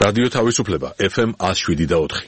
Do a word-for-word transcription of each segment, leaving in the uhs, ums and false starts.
რადიო თავისუფლება ეფ ემ one oh seven და four.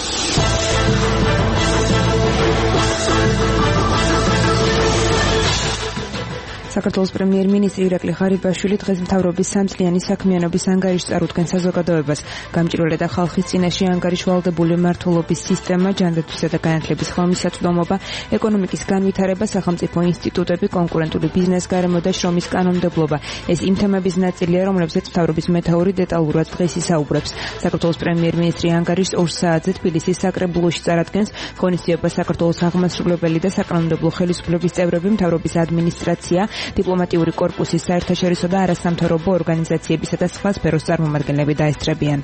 საქართველოს პრემიერ-მინისტრი ირაკლი ღარიბაშვილი დღეს მთავრობის სამწლიანი საქმიანობის ანგარიშს წარუდგენს საზოგადოებას. გამჭირვალე და ხალხის წინაშე ანგარიშ ვალდებული მმართველობის სისტემა, ჯანდაცვისა და განათლების ხელმისაწვდომობა, ეკონომიკის განვითარება, სახელმწიფო ინსტიტუტები, კონკურენტული ბიზნეს-გარემო და შრომის კანონმდებლობა. ეს იმ თემების ნაწილია, რომლებზეც მთავრობის მეთაური დეტალურად დღეს ისაუბრებს. საქართველოს პრემიერ-მინისტრი ანგარიშს ორ საათზე თბილისის საკრებულოში წარადგენს. ღონისძიება საქართველოს აღმასრულებელი და საკანონმდებლო ხელისუფლების წევრები, მთავრობის ადმინისტრაცია, დიპლომატიური კორპუსის, საერთაშორისო და არასამთავრობო ორგანიზაციებისა და სხვა სფეროს წარმომადგენლები დაესწრებიან.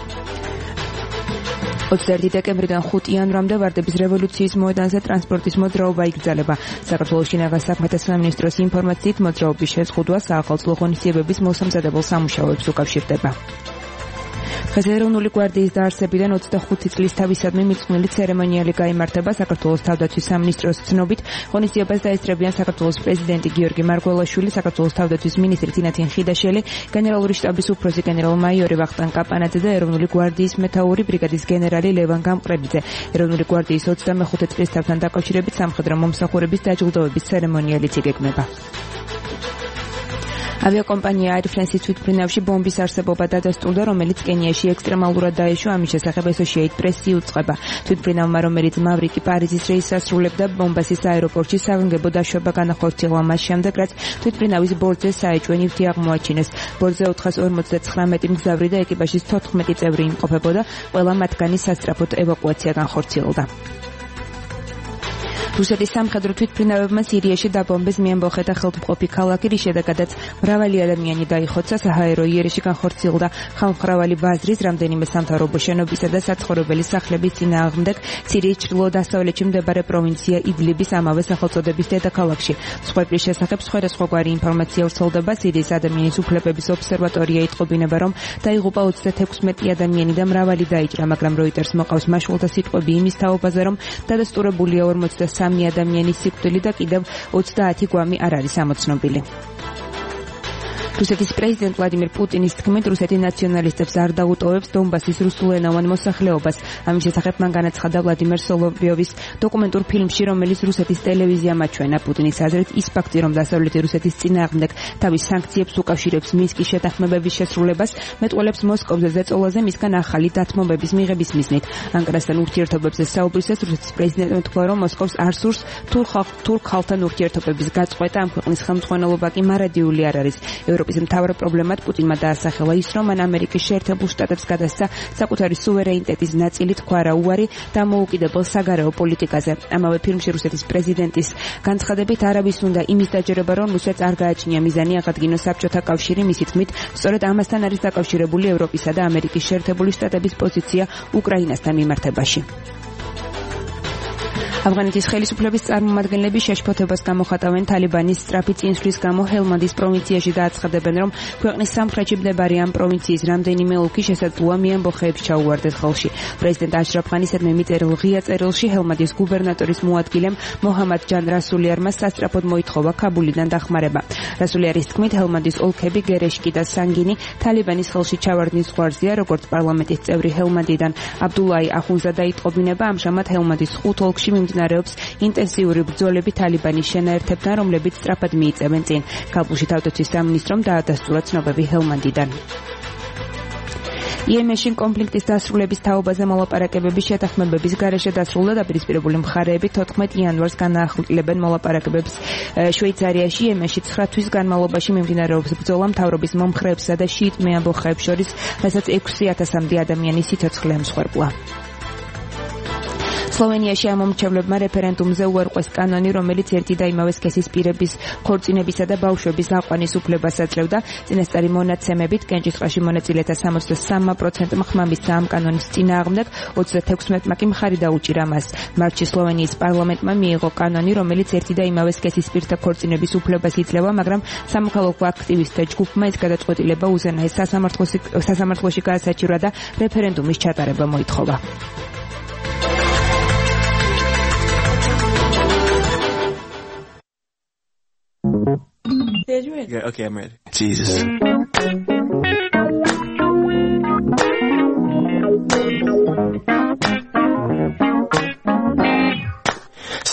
ოცდაერთი დეკემბრიდან ხუთი იანვრამდე ვარდების რევოლუციის მოედანზე ტრანსპორტის მოძრაობა იგრძელება. საქართველოს შინაგან საქმეთა სამინისტროს ინფორმაციით მოძრაობის შეზღუდვა საახალწლო ღონისძიებების მოსამზადებელ სამუშაოებს უკავშირდება. დღეს ეროვნული გვარდიის დაარსებიდან ოცდახუთი წლის თავისადმი მიძღვნილი ცერემონიალი გაიმართება. საქართველოს თავდაცვის სამინისტროს ცნობით ღონისძიებას დაესწრებიან საქართველოს პრეზიდენტი გიორგი მარგველაშვილი, საქართველოს თავდაცვის მინისტრი თინათინ ხიდაშელი, გენერალური შტაბის უფროსი გენერალ-მაიორი ვახტანგ კაპანაძე და ეროვნული გვარდიის მეთაური ბრიგადის გენერალი ლევან გამყრელიძე. ეროვნული გვარდიის ოცდამეხუთე წლისთავთან დაკავშირებით სამხედრო მომსახურების დაჯილდოების ცერემონიალიც იგეგმება. ავიაკომპანია Air France-ის თვითმფრინავში ბომბის არსებობა დადასტურდა, რომელიც კენიაში ექსტრემალურად დაეშვა. ამის შესახებ Associated Press-ი უწყება. თვითმფრინავმა, რომელიც მავრიკი პარიზის რეისს ასრულებდა, ბომბასის აეროპორტში საგანგებო დაშვება განახორციელა მას შემდეგ, რაც თვითმფრინავის ბორტზე საეჭვე ნივთი აღმოაჩინეს. ბორტზე ოთხას ორმოცდათხრამეტი მგზავრი და ეკიპაჟის თოთხმეტი წევრი იმყოფებოდა. ყველა მათგანი სასწრაფოდ ევაკუაცია განხორციელდა. რუსეთის სამხედრო თვითმფრინავებმა სირიაში დაბომბეს მიამბოხე და ხელმძღვანელი ქალაქი, რის შედეგადაც მრავალი ადამიანი დაიხოცა. საჰაერო იერეში განხორციელდა ხალხმრავალი ბაზრის, რამდენიმე სამთავრობო შენობისა და საცხოვრებელი სახლების წინააღმდეგ სირიის ჩრდილო-დასავლეთში მდებარე პროვინცია იდლიბის ამავე სახელწოდების დედაქალაქში. სხვების შესახებ სხვადასხვაგვარი ინფორმაცია ვრცელდება. სირიის ადამიანის უფლებების ობსერვატორია იტყობინება, რომ დაიღუპა ოცდათექვსმეტი ადამიანი და მრავალი დაიჭრა, მაგრამ როიტერს მოყავს მაშველთა სიტყვები იმის თაობაზე, რომ დადასტურებულია ორმოცდასამი ადამიანის სიკვდილი და კიდევ ოცდაათი გვამი არ არის ამოცნობილი. რუსეთის პრეზიდენტ ვლადიმირ პუტინის თქმით, რუსეთი ნაციონალისტებს არ დაუტოვებს დონბასის რუსულენოვან მოსახლეობას. ამის შესახებ მან განაცხადა ვლადიმერ სოლოვიოვის დოკუმენტურ ფილმში, რომელიც რუსეთის ტელევიზიამ აჩვენა. პუტინის აზრით, ის ფაქტი, რომ დასავლეთი რუსეთის წინააღმდეგ თავის სანქციებს უკავშირებს მინსკის შეთანხმებების შესრულებას, მეტყველებს მოსკოვზე ზეწოლაზე მისგან ახალი დათმობების მიღების მიზნით. ანკარასთან ურთიერთობებზე საუბრისას რუსეთის პრეზიდენტმა თქვა, რომ მოსკოვს არ სურს თურქ ხალხთან ურთიერთობების გაწყვეტა, ამ ქვეყნის ხელმძღვანელობა კი მარადიული არ არის. ევროპის მთავარ პრობლემად პუტინმა დაასახელა ის, რომ მან ამერიკის შეერთებულ შტატებს გადასცა საკუთარი სუვერენიტეტის ნაწილი, თქვა რა უარი დამოუკიდებელ საგარეო პოლიტიკაზე. ამავე ფილმში რუსეთის პრეზიდენტის განცხადებით არავის უნდა იმის დაჯერება, რომ რუსეთს არ გააჩნია მიზანი აღადგინოს საბჭოთა კავშირი. მისი თქმით, სწორედ ამასთან არის დაკავშირებული ევროპისა და ამერიკის შეერთებული შტატების პოზიცია უკრაინასთან მიმართებაში. ავღანეთის ხელისუფლების წარმომადგენლები შეშფოთებას გამოხატავენ თალიბანის სწრაფი წინსვლის გამო ჰელმანდის პროვინციაში და აცხადებენ, რომ ქვეყნის სამხრეთში მდებარე ამ პროვინციის რამდენიმე ოლქი შესაძლოა მიამბოხეებს ჩაუვარდეთ ხელში. პრეზიდენტ აშრაფ ღანისადმი მიწერილ ღია წერილში ჰელმანდის გუბერნატორის მოადგილემ მოჰამად ჯან რასულიარმა სასწრაფოდ მოითხოვა ქაბულიდან დახმარება. რასულიარის თქმით, ჰელმანდის ოლქები გერეშკი და სანგინი თალიბანის ხელში ჩავარდნის ზღვარზეა, როგორც პარლამენტის წევრი ჰელმანდიდან აბდულაი ახუნზადა იტყობინება. ამჟამად ჰელმანდის ხუთ ოლქში მიმდინარეობს ინტენსიური ბრძოლები თალიბანის შენაერთებთან, რომლებიც სწრაფად მიიწევენ წინ. ქაბულში თავდაცვის სამინისტრომ დაადასტურა ცნობები ჰელმანდიდან. იემენში კონფლიქტის დასრულების თაობაზე მოლაპარაკებების შეთანხმებების გარეშე დასრულდა დაპირისპირებული მხარეები თოთხმეტ იანვარს განაახლებენ მოლაპარაკებებს შვეიცარიაში. იემენში ცხრა თვის განმავლობაში მიმდინარეობს ბრძოლა მთავრობის მომხრეებსა და შიიტ მეამბოხეებს შორის, რასაც ექვსი ათასამდე ადამიანის სიცოცხლე ემსხვერპლა. სლოვენიაში ამომრჩევლებმა რეფერენდუმზე უარყვეს კანონი, რომელიც ერთი და იმავე სქესის პირების ქორწინებისა და ბავშვების აყვანის უფლებას აძლევდა. წინასწარი მონაცემებით კენჭისყრაში მონაწილეთა სამოცდასამმა პროცენტმა ხმამისცა ამ კანონის წინააღმდეგ, ოცდათექვსმეტმა კი მხარი დაუჭირა მას. მარტში სლოვენიის პარლამენტმა მიიღო კანონი, რომელიც ერთი და იმავე სქესის პირთა ქორწინების უფლებას იძლევა, მაგრამ სამოქალაქო აქტივისტთა ჯგუფმა ეს გადაწყვეტილება უზენაეს სასამართლოში გაასაჩივრა და რეფერენდუმის ჩატარება მოითხოვა. Did you ready? Yeah, okay, I'm ready. Jesus.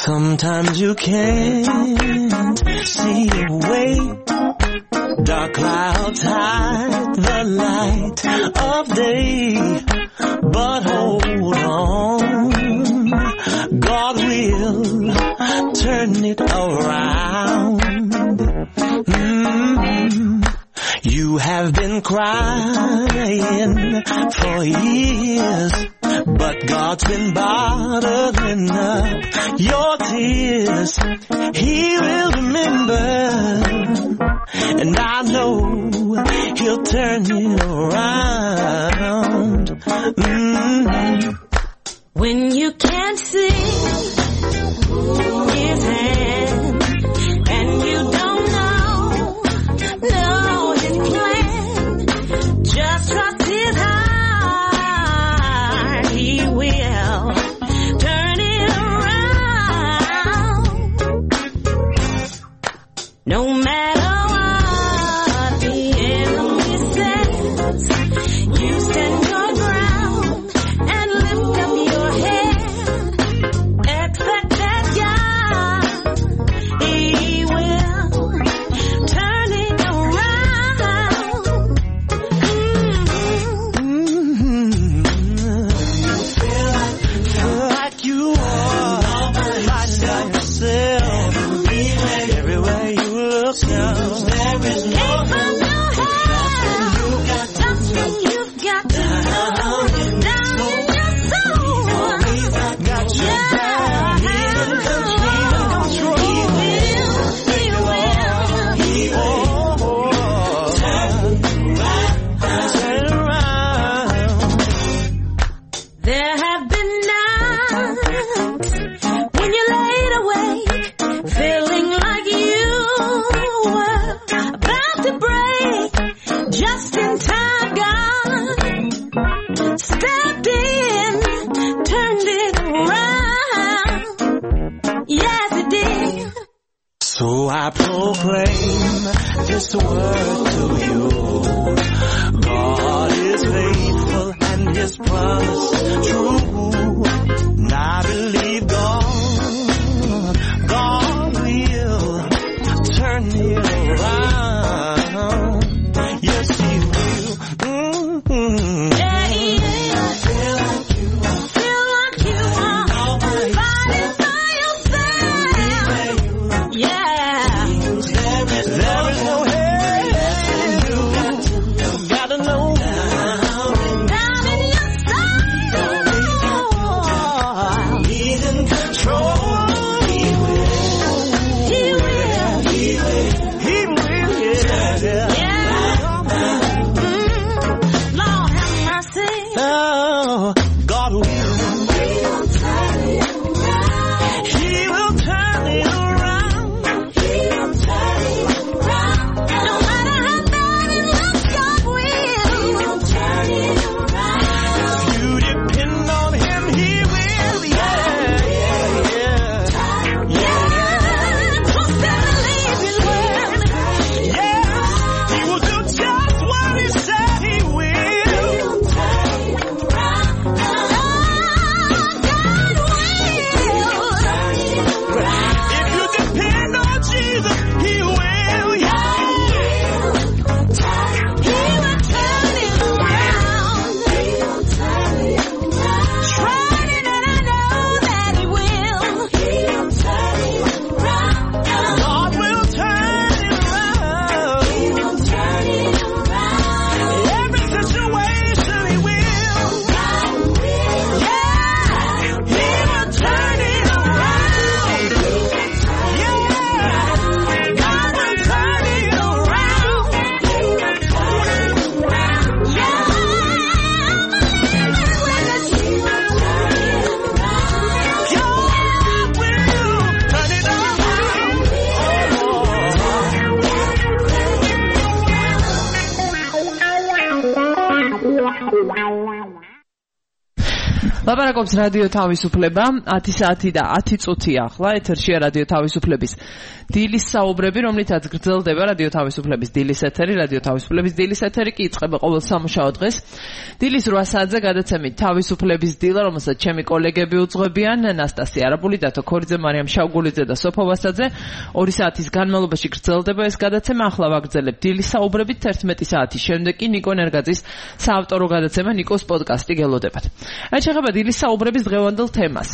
Sometimes you can't see a way. Dark clouds hide the light of day. But hold on, God will turn it around. Mm-hmm. You have been crying for years, but God's been bottling up your tears. He will remember, and I know He'll turn it around. Mm-hmm. When you can't see His hand, and you don't know, know His plan, just trust His heart. He will turn it around. No matter what the enemy says, you stand your ground and lift up your head. Expect that God, He will turn it around. Mm-hmm. You feel like, feel like you are fighting by yourself. Everywhere you look now, there is no Keep from your head. That's what you've got to know. Down in your soul. got you down. He will control. He will, He will. Oh, turn around. There have been nights when you laid awake, feeling like you were about to break. Just in time, God stepped in, turned it around. Yes, He did. So I proclaim this word to you. God is faithful and His promise true. And I believe God, God will turn it around. Yes, He will. Mm-hmm. Yeah, He is. Feel like you are Feel like you are fighting by yourself. Yeah. There is no help in you. Gotta know Down in your soul. He's in control. He will. He will. He will. He will. Yeah. Yeah. Mm. Lord have mercy. Oh, God will. He will turn it around. No matter how bad it looks, God will. If you depend on Him, He will. Yeah, yeah, yeah. Trust and believe His word. Yes, He will do just what He said He will. If you depend on Jesus, He will. Yeah. He will turn it around. Tried it and I know that He will. God will turn it around. Every situation He will. Yeah. He will turn it around. Yeah. God will turn it around. God will turn it around. ლაპარაკობს რადიო თავისუფლება, ათი საათი და ათი წუთი ახლა ეთერშია რადიო თავისუფლების დილის საუბრები, რომლითაც გრძელდება რადიო თავისუფლების დილის ეთერი, რადიო თავისუფლების დილის ეთერი კი იწყება ყოველ სამუშაო დღეს. დილის რვა საათზე გადაცემით თავისუფლების დილა, რომელსაც ჩემი კოლეგები უძღვებიან, ნასტასია არაბული, დათო ქორიძე, მარიამ შავგულიძე და სოფო ვასაძე. ორი საათის განმავლობაში გრძელდება ეს გადაცემა, ახლა ვაგრძელებთ დილის საუბრებით, თერთმეტი საათის შემდეგ კი ნიკო ნერგაძის საავტორო გადაცემა, ნიკოს პოდკასტი გელოდებათ. რაც შეეხება დილის საუბრების დღევანდელ თემას.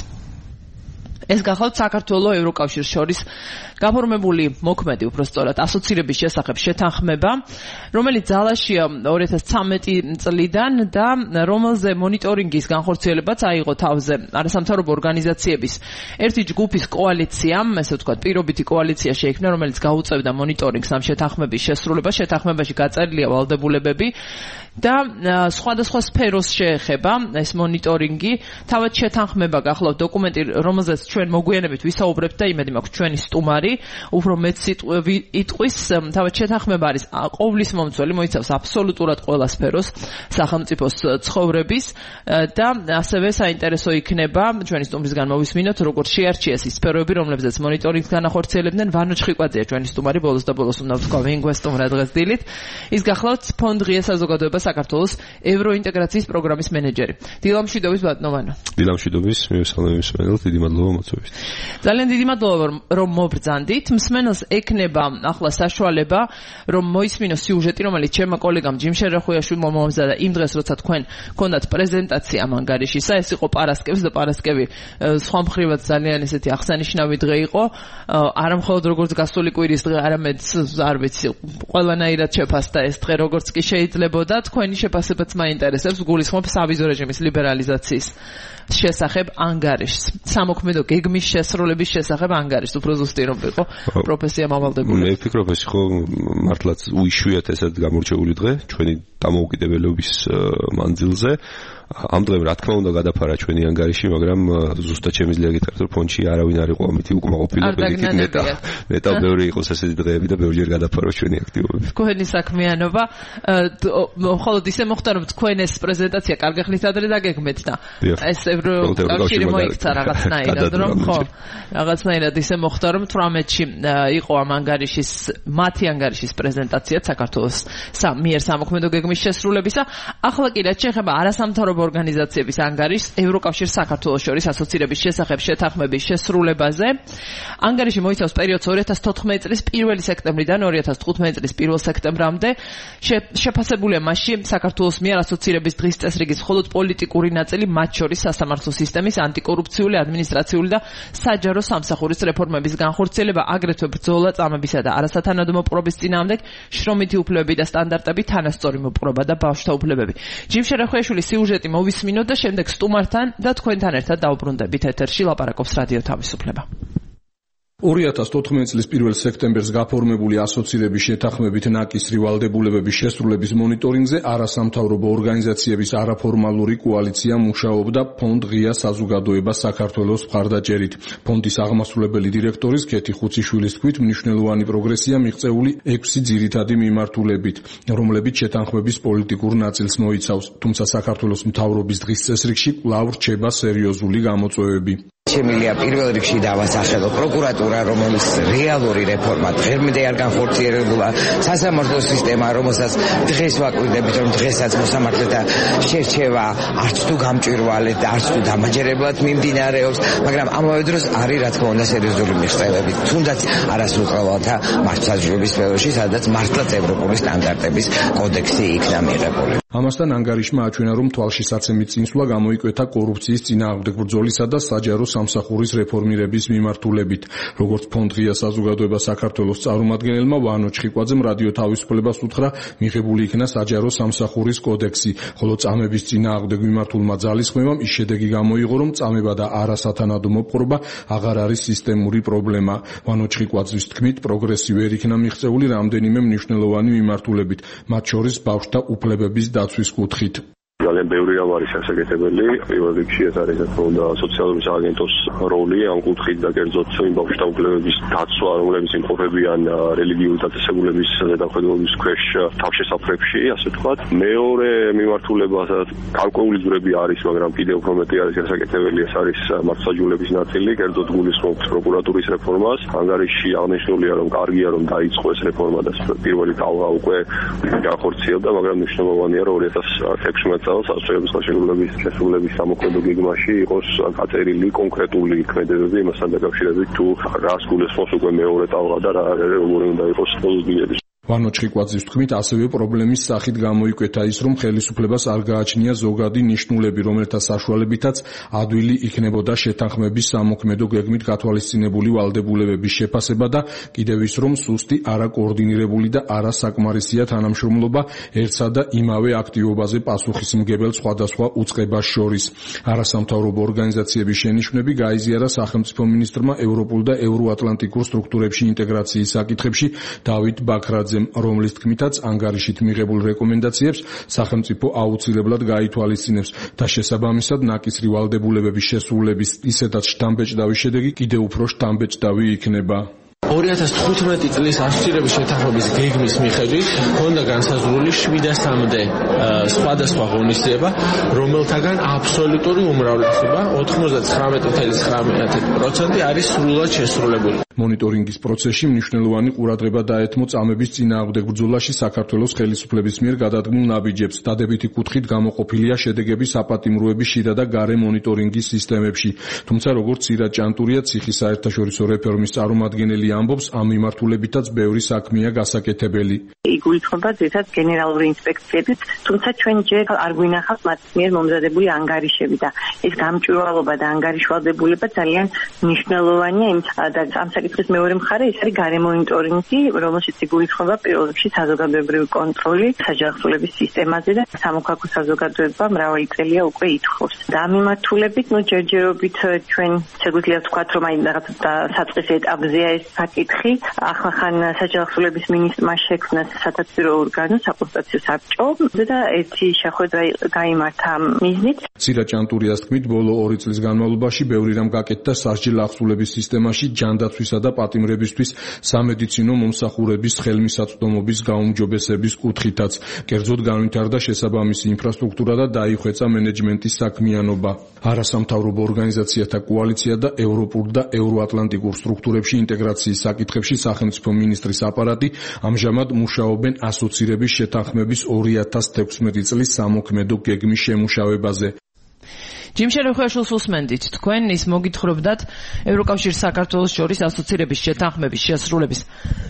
ეს გახლავთ საქართველოს ევროკავშირს შორის გაფორმებული მოქმედი უბრალოდ ასოცირების შესახებ შეთანხმება, რომელიც ძალაშია ორი ათას ცხრამეტი წლიდან და რომელზე მონიტორინგის განხორციელებაც აიღო თავზე არასამთავრობო ორგანიზაციების ერთი ჯგუფის კოალიციამ, ესე ვთქვათ, პირობითი კოალიცია შეიქმნა, რომელიც გაუწევდა მონიტორინგს ამ შეთანხმების შესრულებას. შეთანხმებაში გაწერილია ვალდებულებები და სხვადასხვა სფეროს შეეხება ეს მონიტორინგი. თავად შეთანხმება გახლავთ დოკუმენტი, რომელზეც ჩვენ მოგვიანებით ვისაუბრებთ და იმედი მაქვს ჩვენი სტუმარი უფრო მეც იტყვის. თავად შეთანხმება არის ყოვლის მომცველი, მოიცავს აბსოლუტურად ყველა სფეროს სახელმწიფოს ცხოვრების და ასევე საინტერესო იქნება ჩვენი სტუმრისგან მოვისმინოთ, როგორც შეარჩიეს ის სფეროები, რომლებზეც მონიტორინგს განახორციელებდნენ. ვანო ჩხიკვაძეა ჩვენი სტუმარი, ბოლოს და ბოლოს უნდა ვთქვა, ვინ გვესტუმრა დღეს დილით. ის გახლავთ ფონდ ღია საზოგადოება საქართველოს ევროინტეგრაციის პროგრამის მენეჯერი. დილამშვიდობის ბატონო. დილამშვიდობის, მივესალმებით მსმენელს, დიდი მადლობა მოწვევით. ძალიან დიდი მადლობა რომ მობრძანდით. მსმენელს ექნება ახლა საშუალება რომ მოისმინოს სიუჟეტი, რომელიც ჩემმა კოლეგამ ჯიმ შერეხუიაშვილმა მომზადა იმ დღეს, როცა თქვენ გქონდათ პრეზენტაცია მანგარიშისა. ეს იყო პარასკევს და პარასკევი სხვა მხრივაც ძალიან ესეთი აღსანიშნავი დღე იყო. არა მხოლოდ როგორც გასული კვირის დღე, არამედ არ ვიცი, ყველანაირად შეფასდა ეს დღე, როგორც კი შეიძლებოდა. თქვენი შეფასებაც მაინტერესებს. გულისხმობ სავიზო რეჟიმის ლიბერალიზაციის შესახებ ანგარიშს, სამოქმედო გეგმის შესრულების შესახებ ანგარიშს, უფრო ზუსტი რომ ვიყო პროფესია მავალდებული. მე ვფიქრობ, ეს ხო მართლაც უიშვიათ ესეთ გამორჩეული დღე ჩვენი დამოუკიდებლობის მანძილზე. ამ დღემ რა თქმა უნდა გადაფარა ჩვენი ანგარიში, მაგრამ ზუსტად შემიძლია გითხრათ, რომ ფონდში არავინ არ იყო ამითი უკმაყოფილება, იქით ნეტა ნეტა ბევრი იყოს ესეთი დღეები და ბევრჯერ გადაფარა ჩვენი აქტივობები. თქვენი საქმიანობა, მხოლოდ ისე მოხდა, რომ თქვენ ეს პრეზენტაცია კარგი ხნით ადრე დაგეგმეთ და ეს ევროკავშირი მოიქცა რაღაცნაირად, რომ ხო, რაღაცნაირად ისე მოხდა, რომ თვრამეტში იყო ამ ანგარიშის, მათი ანგარიშის პრეზენტაციაც საქართველოს მიერ სამოქმედო გეგმის შესრულებისა. ახლა კი რაც შეეხება არასამთავრობო ორგანიზაციების ანგარიშს ევროკავშირს საქართველოს შორის ასოცირების შესახებ შეთანხმების შესრულებაზე. ანგარიში მოიცავს პერიოდს ორი ათას თოთხმეტი წლის პირველი სექტემბრიდან ორი ათას თხუთმეტი წლის პირველ სექტემბრამდე. შეფასებულია მასში საქართველოს მიერ ასოცირების დღის წესრიგის მხოლოდ პოლიტიკური ნაწილი, მათ შორის სასამართლო სისტემის, ანტიკორუფციული, ადმინისტრაციული და საჯარო სამსახურის რეფორმების განხორციელება, აგრეთვე ბრძოლა წამებისა და არასათანადო მოპყრობის წინააღმდეგ, შრომითი უფლებები და სტანდარტები, თანასწორი მოპყრობა და ბავშვთა უფლებები. ჯიმ შერეხუიაშვილის სიუჟეტი მოვისმინოთ და შემდეგ სტუმართან და თქვენთან ერთად დავუბრუნდებით ეთერში ლაპარაკობს რადიო თავისუფლება. ორი ათას თოთხმეტი წლის პირველ სექტემბერს გაფორმებული ასოცირების შეთანხმებით ნაკისრი ვალდებულებების შესრულების მონიტორინგზე არასამთავრობო ორგანიზაციების არაფორმალური კოალიცია მუშაობდა ფონდ ღია საზოგადოება საქართველოს მხარდაჭერით. ფონდის აღმასრულებელი დირექტორის კეთი ხუციშვილის თქმით, მნიშვნელოვანი პროგრესია მიღწეული ექვსი ძირითადი მიმართულებით, რომლებიც შეთანხმების პოლიტიკურ ნაწილს მოიცავს, თუმცა საქართველოს მთავრობის დღის წესრიგში კვლავ რჩება სერიოზული გამოწვევები. შემილია პირველ რიგში დავასახელო პროკურატურა, რომელის რეალური რეფორმა დღემდე არ განხორციელებულა, სასამართლო სისტემა, რომელსაც დღეს ვაკვირდებით, რომ დღესაც მოსამართლეთა შერჩევა არც თუ გამჭვირვალედ და არც თუ დამაჯერებლად მიმდინარეობს, მაგრამ ამავე დროს არის რა თქმა უნდა სერიოზული მიღწევები, თუნდაც არასრულყავალთა მართლმსაჯულების სფეროში, სადაც მართლაც ევროპული სტანდარტების კოდექსი იქნა მიღებული. ამასთან ანგარიშმა აჩვენა, რომ თვალშისაცემი წინსვლა გამოიკვეთა კორუფციის წინააღმდეგ ბრძოლისა და საჯარო სამსახურის რეფორმირების მიმართულებით. როგორც ფონდ ღია საზოგადოება საქართველოს წარმომადგენელმა ვანო ჩხიკვაძემ რადიო თავისუფლებას უთხრა, მიღებული იქნა საჯარო სამსახურის კოდექსი, ხოლო წამების წინააღმდეგ მიმართულმა ძალისხმევამ ის შედეგი გამოიღო, რომ წამება და არასათანადო მოპყრობა აღარ არის სისტემური პრობლემა. ვანო ჩხიკვაძის თქმით, პროგრესი ვერ იქნა მიღწეული რამდენიმე მნიშვნელოვანი მიმართულებით, მათ შორის ბავშვთა უფლებების დაცვის კუთხით. ძალიან ბევრი რამ არის ასაკეთებელი. პირველ რიგში ეს არის თქო და სოციალური სააგენტოს როლი ამ კუთხით და კერძოდ იმ ბავშვთა უფლებების დაცვა, რომლებიც იმყოფებიან რელიგიური დაწესებულების ზედამხედველობის ქვეშ თავშესაფრებში, ასე ვთქვათ. მეორე მიმართულება, სადაც გარკვეული ძვრები არის, მაგრამ კიდევ უფრო მეტი არის ასაკეთებელი, ეს არის მართლმსაჯულების ნაწილი, კერძოდ გულისხმობთ პროკურატურის რეფორმას. ანგარიში აღნიშნულია, რომ კარგია, რომ დაიწყო ეს რეფორმა და პირველი ტალღა უკვე განხორციელდა, მაგრამ მნიშვნელოვანია, რომ ორი ათას ექვსმეტ წელს ასოების ხელშეკრულების შესრულების სამოქმედო გეგმაში იყოს გაწერილი კონკრეტული ქმედებები იმასთან დაკავშირებით, თუ რას გულისხმობს უკვე მეორე ტალღა და რა როგორი უნდა იყოს პოზიტივები. ვანო ჩხიკვაძის თქმით, ასევე პრობლემის სახით გამოიკვეთა ის, რომ ხელისუფლებას არ გააჩნია ზოგადი ნიშნულები, რომელთა საშუალებითაც ადვილი იქნებოდა შეთანხმების სამოქმედო გეგმით გათვალისწინებული ვალდებულებების შეფასება და კიდევ ის, რომ სუსტი, არაკოორდინირებული და არასაკმარისია თანამშრომლობა ერთსა და იმავე აქტივობაზე პასუხისმგებელ სხვადასხვა უწყებას შორის. არასამთავრობო ორგანიზაციების შენიშვნები გაიზიარა სახელმწიფო მინისტრმა ევროპულ და ევროატლანტიკურ სტრუქტურებში ინტეგრაციის საკითხებში დავით ბაქრაძემ, რომლის თქმითაც ანგარიშით მიღებულ რეკომენდაციებს სახელმწიფო აუცილებლად გაითვალისწინებს და შესაბამისად ნაკისრი ვალდებულებების შესრულების ისედაც შთამბეჭდავი შედეგი კიდევ უფრო შთამბეჭდავი იქნება. ორი ათას თხუთმეტი წლის ასოცირების შეთანხმების გეგმის მიხედვით ჰქონდა განსაზღვრული შვიდასამდე სხვადასხვა ღონისძიება, რომელთაგან აბსოლუტური უმრავლესობა ოთხმოცდათხრამეტი წუთი ცხრამეტი პროცენტი არის სრულად შესრულებული. მონიტორინგის პროცესში მნიშვნელოვანი ყურადღება დაეთმო წამების წინააღმდეგ ბრძოლაში საქართველოს ხელისუფლების მიერ გადადგმულ ნაბიჯებს. დადებითი კუთხით გამოყოფილია შედეგები საპატიმროების შიდა და გარე მონიტორინგის სისტემებში. თუმცა როგორც სირაჯ ჭანტურია ციხის საერთაშორისო რეფორმის წარმომადგენელი ამბობს, ამ მიმართულებითაც ბევრი საქმეა გასაკეთებელი. იგულისხმება ზედაც გენერალური ინსპექციებით, თუმცა ჩვენ ჯერ არ გვინახავს მათ მიერ მომზადებული ანგარიშები და ეს გამჭვირვალობა და ანგარიშვალდებულება ძალიან მნიშვნელოვანია იმ და ამ საკითხის მეორე მხარე ის არის გარე მონიტორინგი, რომელშიც იგულისხმება პირველ რიგში საზოგადოებრივი კონტროლი საჯანმრთელობის სისტემაზე და სამოქალაქო საზოგადოება მრავალი წელია უკვე ითხოვს. და ამ მიმართულებით, ნუ ჯერჯერობით ჩვენ შეგვიძლია ვთქვათ, რომ აი რაღაც საწყის ეტაპზეა ეს საკითხი. ახალხან საჯანმრთელობის მინისტრმა შექმნა სათათბირო ორგანო, საკონსტიტუციო საბჭო და ერთი შეხვედრა გაიმართა ამ მიზნით. სირაჯ ჭანტურიას თქმით, ბოლო ორი წლის განმავლობაში ბევრი რამ გაკეთდა სასჯელ აღსრულების სისტემაში, ჯანდაცვისა და პატიმრებისთვის სამედიცინო მომსახურების ხელმისაწვდომობის გაუმჯობესების კუთხითაც. კერძოდ განვითარდა შესაბამისი ინფრასტრუქტურა და დაიხვეწა მენეჯმენტის საქმიანობა. არასამთავრობო ორგანიზაციათა კოალიცია და ევროპულ და ევროატლანტიკურ სტრუქტურებში ინტეგრაციის საკითხებში სახელმწიფო მინისტრის აპარატი ამჟამად მუშაობენ ასოცირების შეთანხმების ორი ათას თექვსმეტი წლის სამოქმედო გეგმის შემუშავებაზე. ჯიმ შერეხვეშულს უსმენდით, თქვენ ის მოგითხრობდათ ევროკავშირს საქართველოს შორის ასოცირების შეთანხმების შესრულების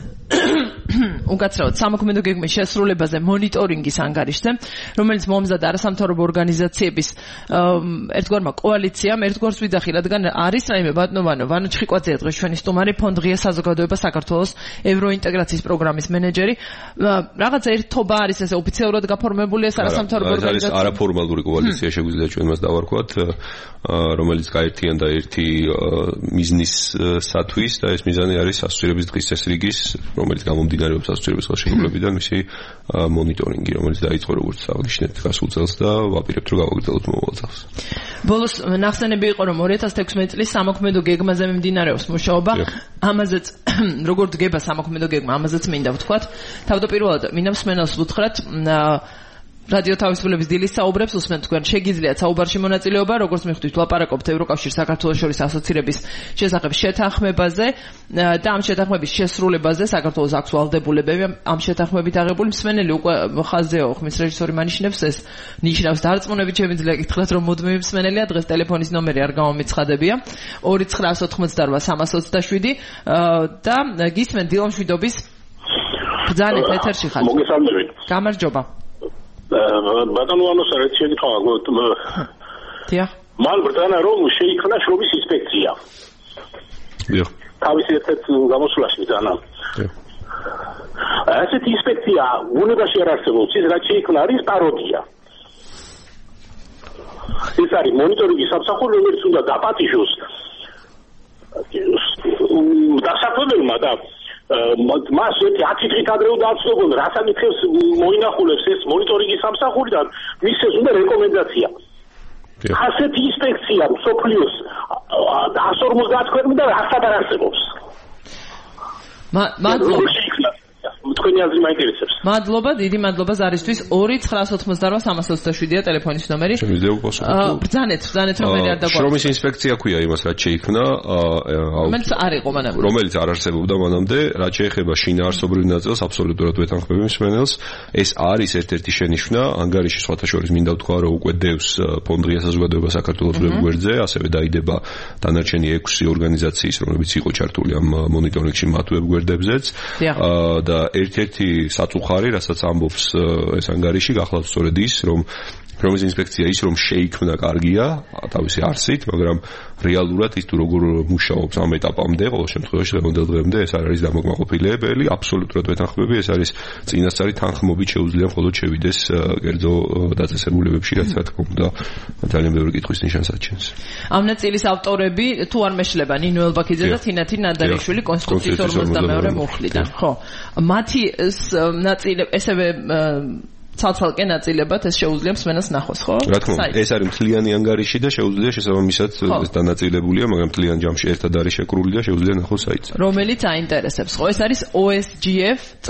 უკაცრავად სამოქმედო გეგმის შესრულებაზე მონიტორინგის ანგარიშზე, რომელიც მომზადდა არასამთავრობო ორგანიზაციების ერთგვარმა კოალიციამ, ერთგვარს ვიძახი, რადგან არის რაიმე ბატონო ვანო ჩხიკვაძე დღეს ჩვენი სტუმარი, ფონდ ღია საზოგადოება საქართველოს ევროინტეგრაციის პროგრამის მენეჯერი. რაღაცა ერთობა არის ესე ოფიციალურად გაფორმებული ეს არასამთავრობო ორგანიზაცია. არის არაფორმალური კოალიცია, შეგვიძლია ჩვენ მას დავარქვათ, რომელიც გაერთიანდა ერთი მიზნისათვის და ეს მიზანი არის ასოცირების დღის წესრიგის, რომელიც გამომდინარეობს ასოცირების ხელშეკრულებიდან მისი მონიტორინგი, რომელიც დაიწყო როგორც აღნიშნეთ გასულ წელს და ვაპირებთ რომ გავაგრძელოთ მომავალ წელს. ბოლოს ნახსენები იყო რომ ორი ათას თექვსმეტი წლის სამოქმედო გეგმაზე მიმდინარეობს მუშაობა. ამაზეც როგორ დგება სამოქმედო გეგმა, ამაზეც მინდა ვთქვათ. თავდაპირველად მინდა მსმენელს ვუთხრათ რადიო თავისუფლების დილის საუბრებს უსმენთ თქვენ. შეგიძლიათ საუბარში მონაწილეობა, როგორც მიხვდით, ვლაპარაკობთ ევროკავშირს საქართველოს შორის ასოცირების შესახებ შეთანხმებაზე და ამ შეთანხმების შესრულებაზე. საქართველოს აქვს ვალდებულებები ამ შეთანხმებით აღებული. მსმენელი უკვე ხაზეო ხმის რეჟისორი მანიშნებს ეს ნიშნავს დარწმუნებით შემიძლია გითხრათ რომ მუდმივი მსმენელია. დღეს ტელეფონის ნომერი არ გამომიცხადებია ორი ცხრაას ოთხმოცდარვა სამას ოცდაშვიდი და გისმენთ დილომშვიდობის ბრძანეთ ეთერში ხართ. მოგესალმებით. გამარჯობა. ბატონო ვანოს ერთ შეკითხვა გვაქვს. დიახ. მან ბრძანა რომ შეიქმნა შრომის ინსპექცია. დიახ. თავისი ერთ-ერთ გამოსვლაში ბრძანა. დიახ. ასეთი ინსპექცია უნებაში არ არსებობს, ის რაც შეიქმნა არის პაროდია. ეს არის მონიტორინგის სამსახური, რომელიც უნდა დაპატიჟოს დასაქმებელმა და მას ერთი ათი დღით ადრე უნდა აცნობონ, რა საკითხებს მოინახულებს ეს მონიტორინგის სამსახური და მის ეს უნდა რეკომენდაცია. ასეთი ინსპექცია მსოფლიოს ას ორმოცდაათ ქვეყნიდან რასად არ არსებობს. მადლობა. თქვენი აზრი მაინტერესებს. მადლობა, დიდი მადლობა ზარისთვის. ორი ცხრაასი ოცდაოთხ სამას ოცდაშვიდია ტელეფონის ნომერი. შემიძლია უპასუხო. ბრძანეთ, ბრძანეთ რომელი არ დაგვაქვს. შრომის ინსპექცია ქვია იმას, რაც შეიქმნა, რომელიც არ იყო მანამდე. რომელიც არ არსებობდა მანამდე, რაც შეეხება შინაარსობრივ ნაწილს, აბსოლუტურად ვეთანხმები მსმენელს. ეს არის ერთ-ერთი შენიშვნა, ანგარიში სხვათა შორის მინდა ვთქვა, რომ უკვე დევს ფონდ ღია საზოგადოება საქართველოს ვებგვერდზე, ასევე დაიდება დანარჩენი ექვსი ორგანიზაციის, რომლებიც იყო ჩართული ამ მონიტორინგში მათ ვებგვერდებზეც. და ერთ-ერთი საწუხარი, რასაც ამბობს ეს ანგარიში, გახლავთ სწორედ ის, რომ შრომის ინსპექცია ის რომ შეიქმნა კარგია თავისი არსით, მაგრამ რეალურად ის თუ როგორ მუშაობს ამ ეტაპამდე, ყოველ შემთხვევაში დღევანდელ დღემდე ეს არ არის დამოკმაყოფილებელი, აბსოლუტურად ვეთანხმები, ეს არის წინასწარი თანხმობით შეუძლია მხოლოდ შევიდეს კერძო დაწესებულებებში, რაც რა თქმა უნდა ძალიან ბევრი კითხვის ნიშანს აჩენს. ამ ნაწილის ავტორები თუ არ მეშლება ნინო ელბაქიძე და თინათი ნადარიშვილი კონსტიტუციის ორმოცდამეორე მუხლიდან, ხო? მათი ნაწილი ესევე ცალ-ცალკე ნაწილებად ეს შეუძლია მსმენელს ნახოს, ხო? რა თქმა უნდა, ეს არის მთლიანი ანგარიში და შეუძლია შესაბამისად ეს დანაწილებულია, მაგრამ მთლიან ჯამში ერთად არის შეკრული და შეუძლია ნახოს საიტზე. რომელიც აინტერესებს, ხო? ეს არის O S G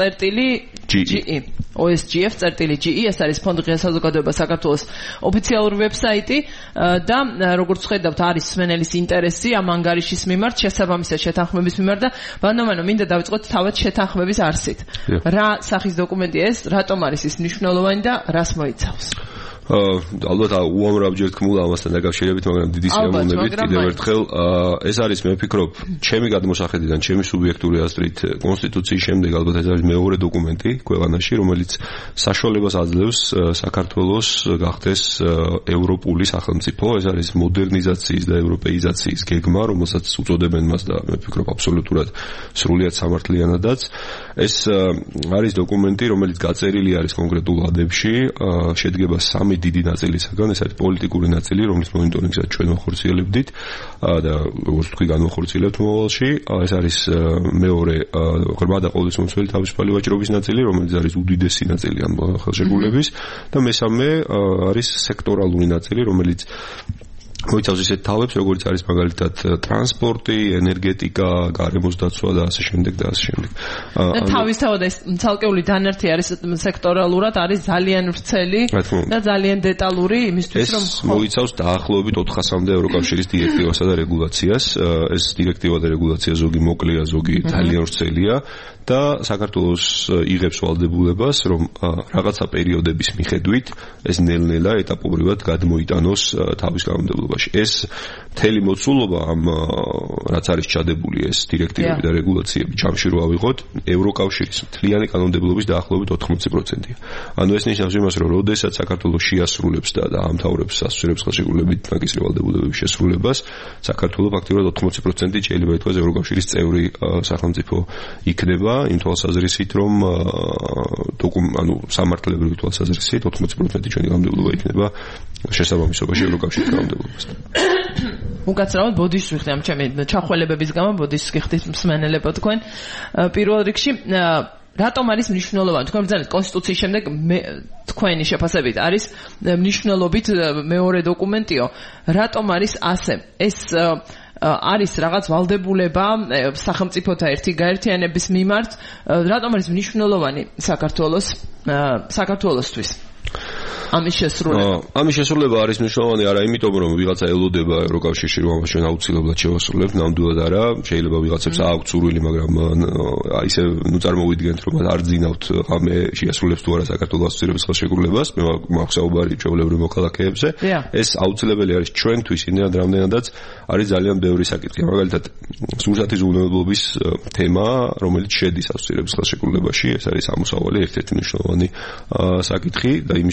F.G E. O S G F.G E, ეს არის ფონდ ღია საზოგადოება საქართველოს ოფიციალური ვებსაიტი და როგორც ხედავთ, არის მსმენელის ინტერესი ამ ანგარიშის მიმართ, შესაბამისად შეთანხმების მიმართ და ბანომანო მინდა დავიწყოთ თავად შეთანხმების არსით. რა სახის დოკუმენტია ეს, რატომ არის ის მნიშვნელოვანი და რას მოიცავს? ალბათ უამრავჯერ თქმულა ამასთან დაკავშირებით, მაგრამ დიდი სიამოვნებით კიდევ ერთხელ ეს არის მე ვფიქრობ, ჩემი გადმოსახედიდან, ჩემი სუბიექტური აზრით, კონსტიტუციის შემდეგ ალბათ ეს არის მეორე დოკუმენტი ქვეყანაში, რომელიც საშუალებას აძლევს საქართველოს გახდეს ევროპული სახელმწიფო, ეს არის მოდერნიზაციის და ევროპეიზაციის გეგმა, რომელსაც უწოდებენ მას და მე ვფიქრობ აბსოლუტურად სრულიად სამართლიანადაც. ეს არის დოკუმენტი, რომელიც გაწერილი არის კონკრეტულ ვადებში, შედგება სამი დიდი ნაწილისაგან, ეს არის პოლიტიკური ნაწილი, რომლის მონიტორინგსაც ჩვენ მოხორციელებდით და როგორც თქვი განვახორციელებთ მომავალში. ეს არის მეორე ღრმა და ყოვლისმომცველი თავისუფალი ვაჭრობის ნაწილი, რომელიც არის უდიდესი ნაწილი ამ ხელშეკრულების და მესამე არის სექტორალური ნაწილი, რომელიც მოიცავს ისეთ თავებს, როგორც არის მაგალითად ტრანსპორტი, ენერგეტიკა, გარემოს დაცვა და ასე შემდეგ და ასე შემდეგ. და თავისთავად ეს ცალკეული დანართი არის სექტორალურად არის ძალიან ვრცელი და ძალიან დეტალური იმისთვის, რომ ეს მოიცავს დაახლოებით ოთხასამდე ევროკავშირის დირექტივასა და რეგულაციას. ეს დირექტივა და რეგულაცია ზოგი მოკლეა, ზოგი ძალიან ვრცელია და საქართველოს იღებს ვალდებულებას, რომ რაღაცა პერიოდების მიხედვით ეს ნელ-ნელა ეტაპობრივად გადმოიტანოს თავის კანონმდებლობაში. ეს მთელი მოცულობა ამ რაც არის ჩადებული ეს დირექტივები და რეგულაციები ჯამში რო ავიღოთ, ევროკავშირის მთლიანი კანონმდებლობის დაახლოებით ოთხმოცი პროცენტია. ანუ ეს ნიშნავს იმას, რომ როდესაც საქართველოს შეასრულებს და ამთავრებს ასრულებს ხელშეკრულებით ნაკისრი ვალდებულებების შესრულებას, საქართველოს ფაქტობრივად ოთხმოცი პროცენტი შეიძლება ითქვას ევროკავშირის წევრი სახელმწიფო იქნება. იმ თვალსაზრისით, რომ ანუ სამართლებრივი თვალსაზრისით ოთხმოცი პროცენტი ჩვენი კანონმდებლობა იქნება შესაბამისობაში ევროკავშირის კანონმდებლობასთან. უკაცრავად ბოდიშს ვიხდი ამ ჩემი ჩახველებების გამო, ბოდიშს გიხდით მსმენელებო თქვენ. პირველ რიგში რატომ არის მნიშვნელოვანი? თქვენ ბრძანეთ კონსტიტუციის შემდეგ თქვენი შეფასებით არის მნიშვნელობით მეორე დოკუმენტიო. რატომ არის ასე? ეს არის რაღაც ვალდებულება სახელმწიფოთა ერთი გაერთიანების მიმართ, რატომ არის მნიშვნელოვანი საქართველოს საქართველოსთვის? ამის შესრულება. ამის შესრულება არის მნიშვნელოვანი არა იმიტომ, რომ ვიღაცა ელოდება ევროკავშირში, რომ ამას ჩვენ აუცილებლად შევასრულებთ, ნამდვილად არა, შეიძლება ვიღაცებს აქვთ სურვილი, მაგრამ ისე ნუ წარმოვიდგენთ, რომ არ ძინავთ ამე შეასრულებს თუ არა საქართველოს ასოცირების ხელშეკრულებას, მე მაქვს საუბარი ჩვეულებრივ მოქალაქეებზე. ეს აუცილებელი არის ჩვენთვის, იმდენად რამდენადაც არის ძალიან ბევრი საკითხი. მაგალითად, სურსათის ზრუნველობის თემა, რომელიც შედის ასოცირების ხელშეკრულებაში, ეს არის ამოსავალი ერთ-ერთი მნიშვნელოვანი საკითხი და იმისთვის, რომ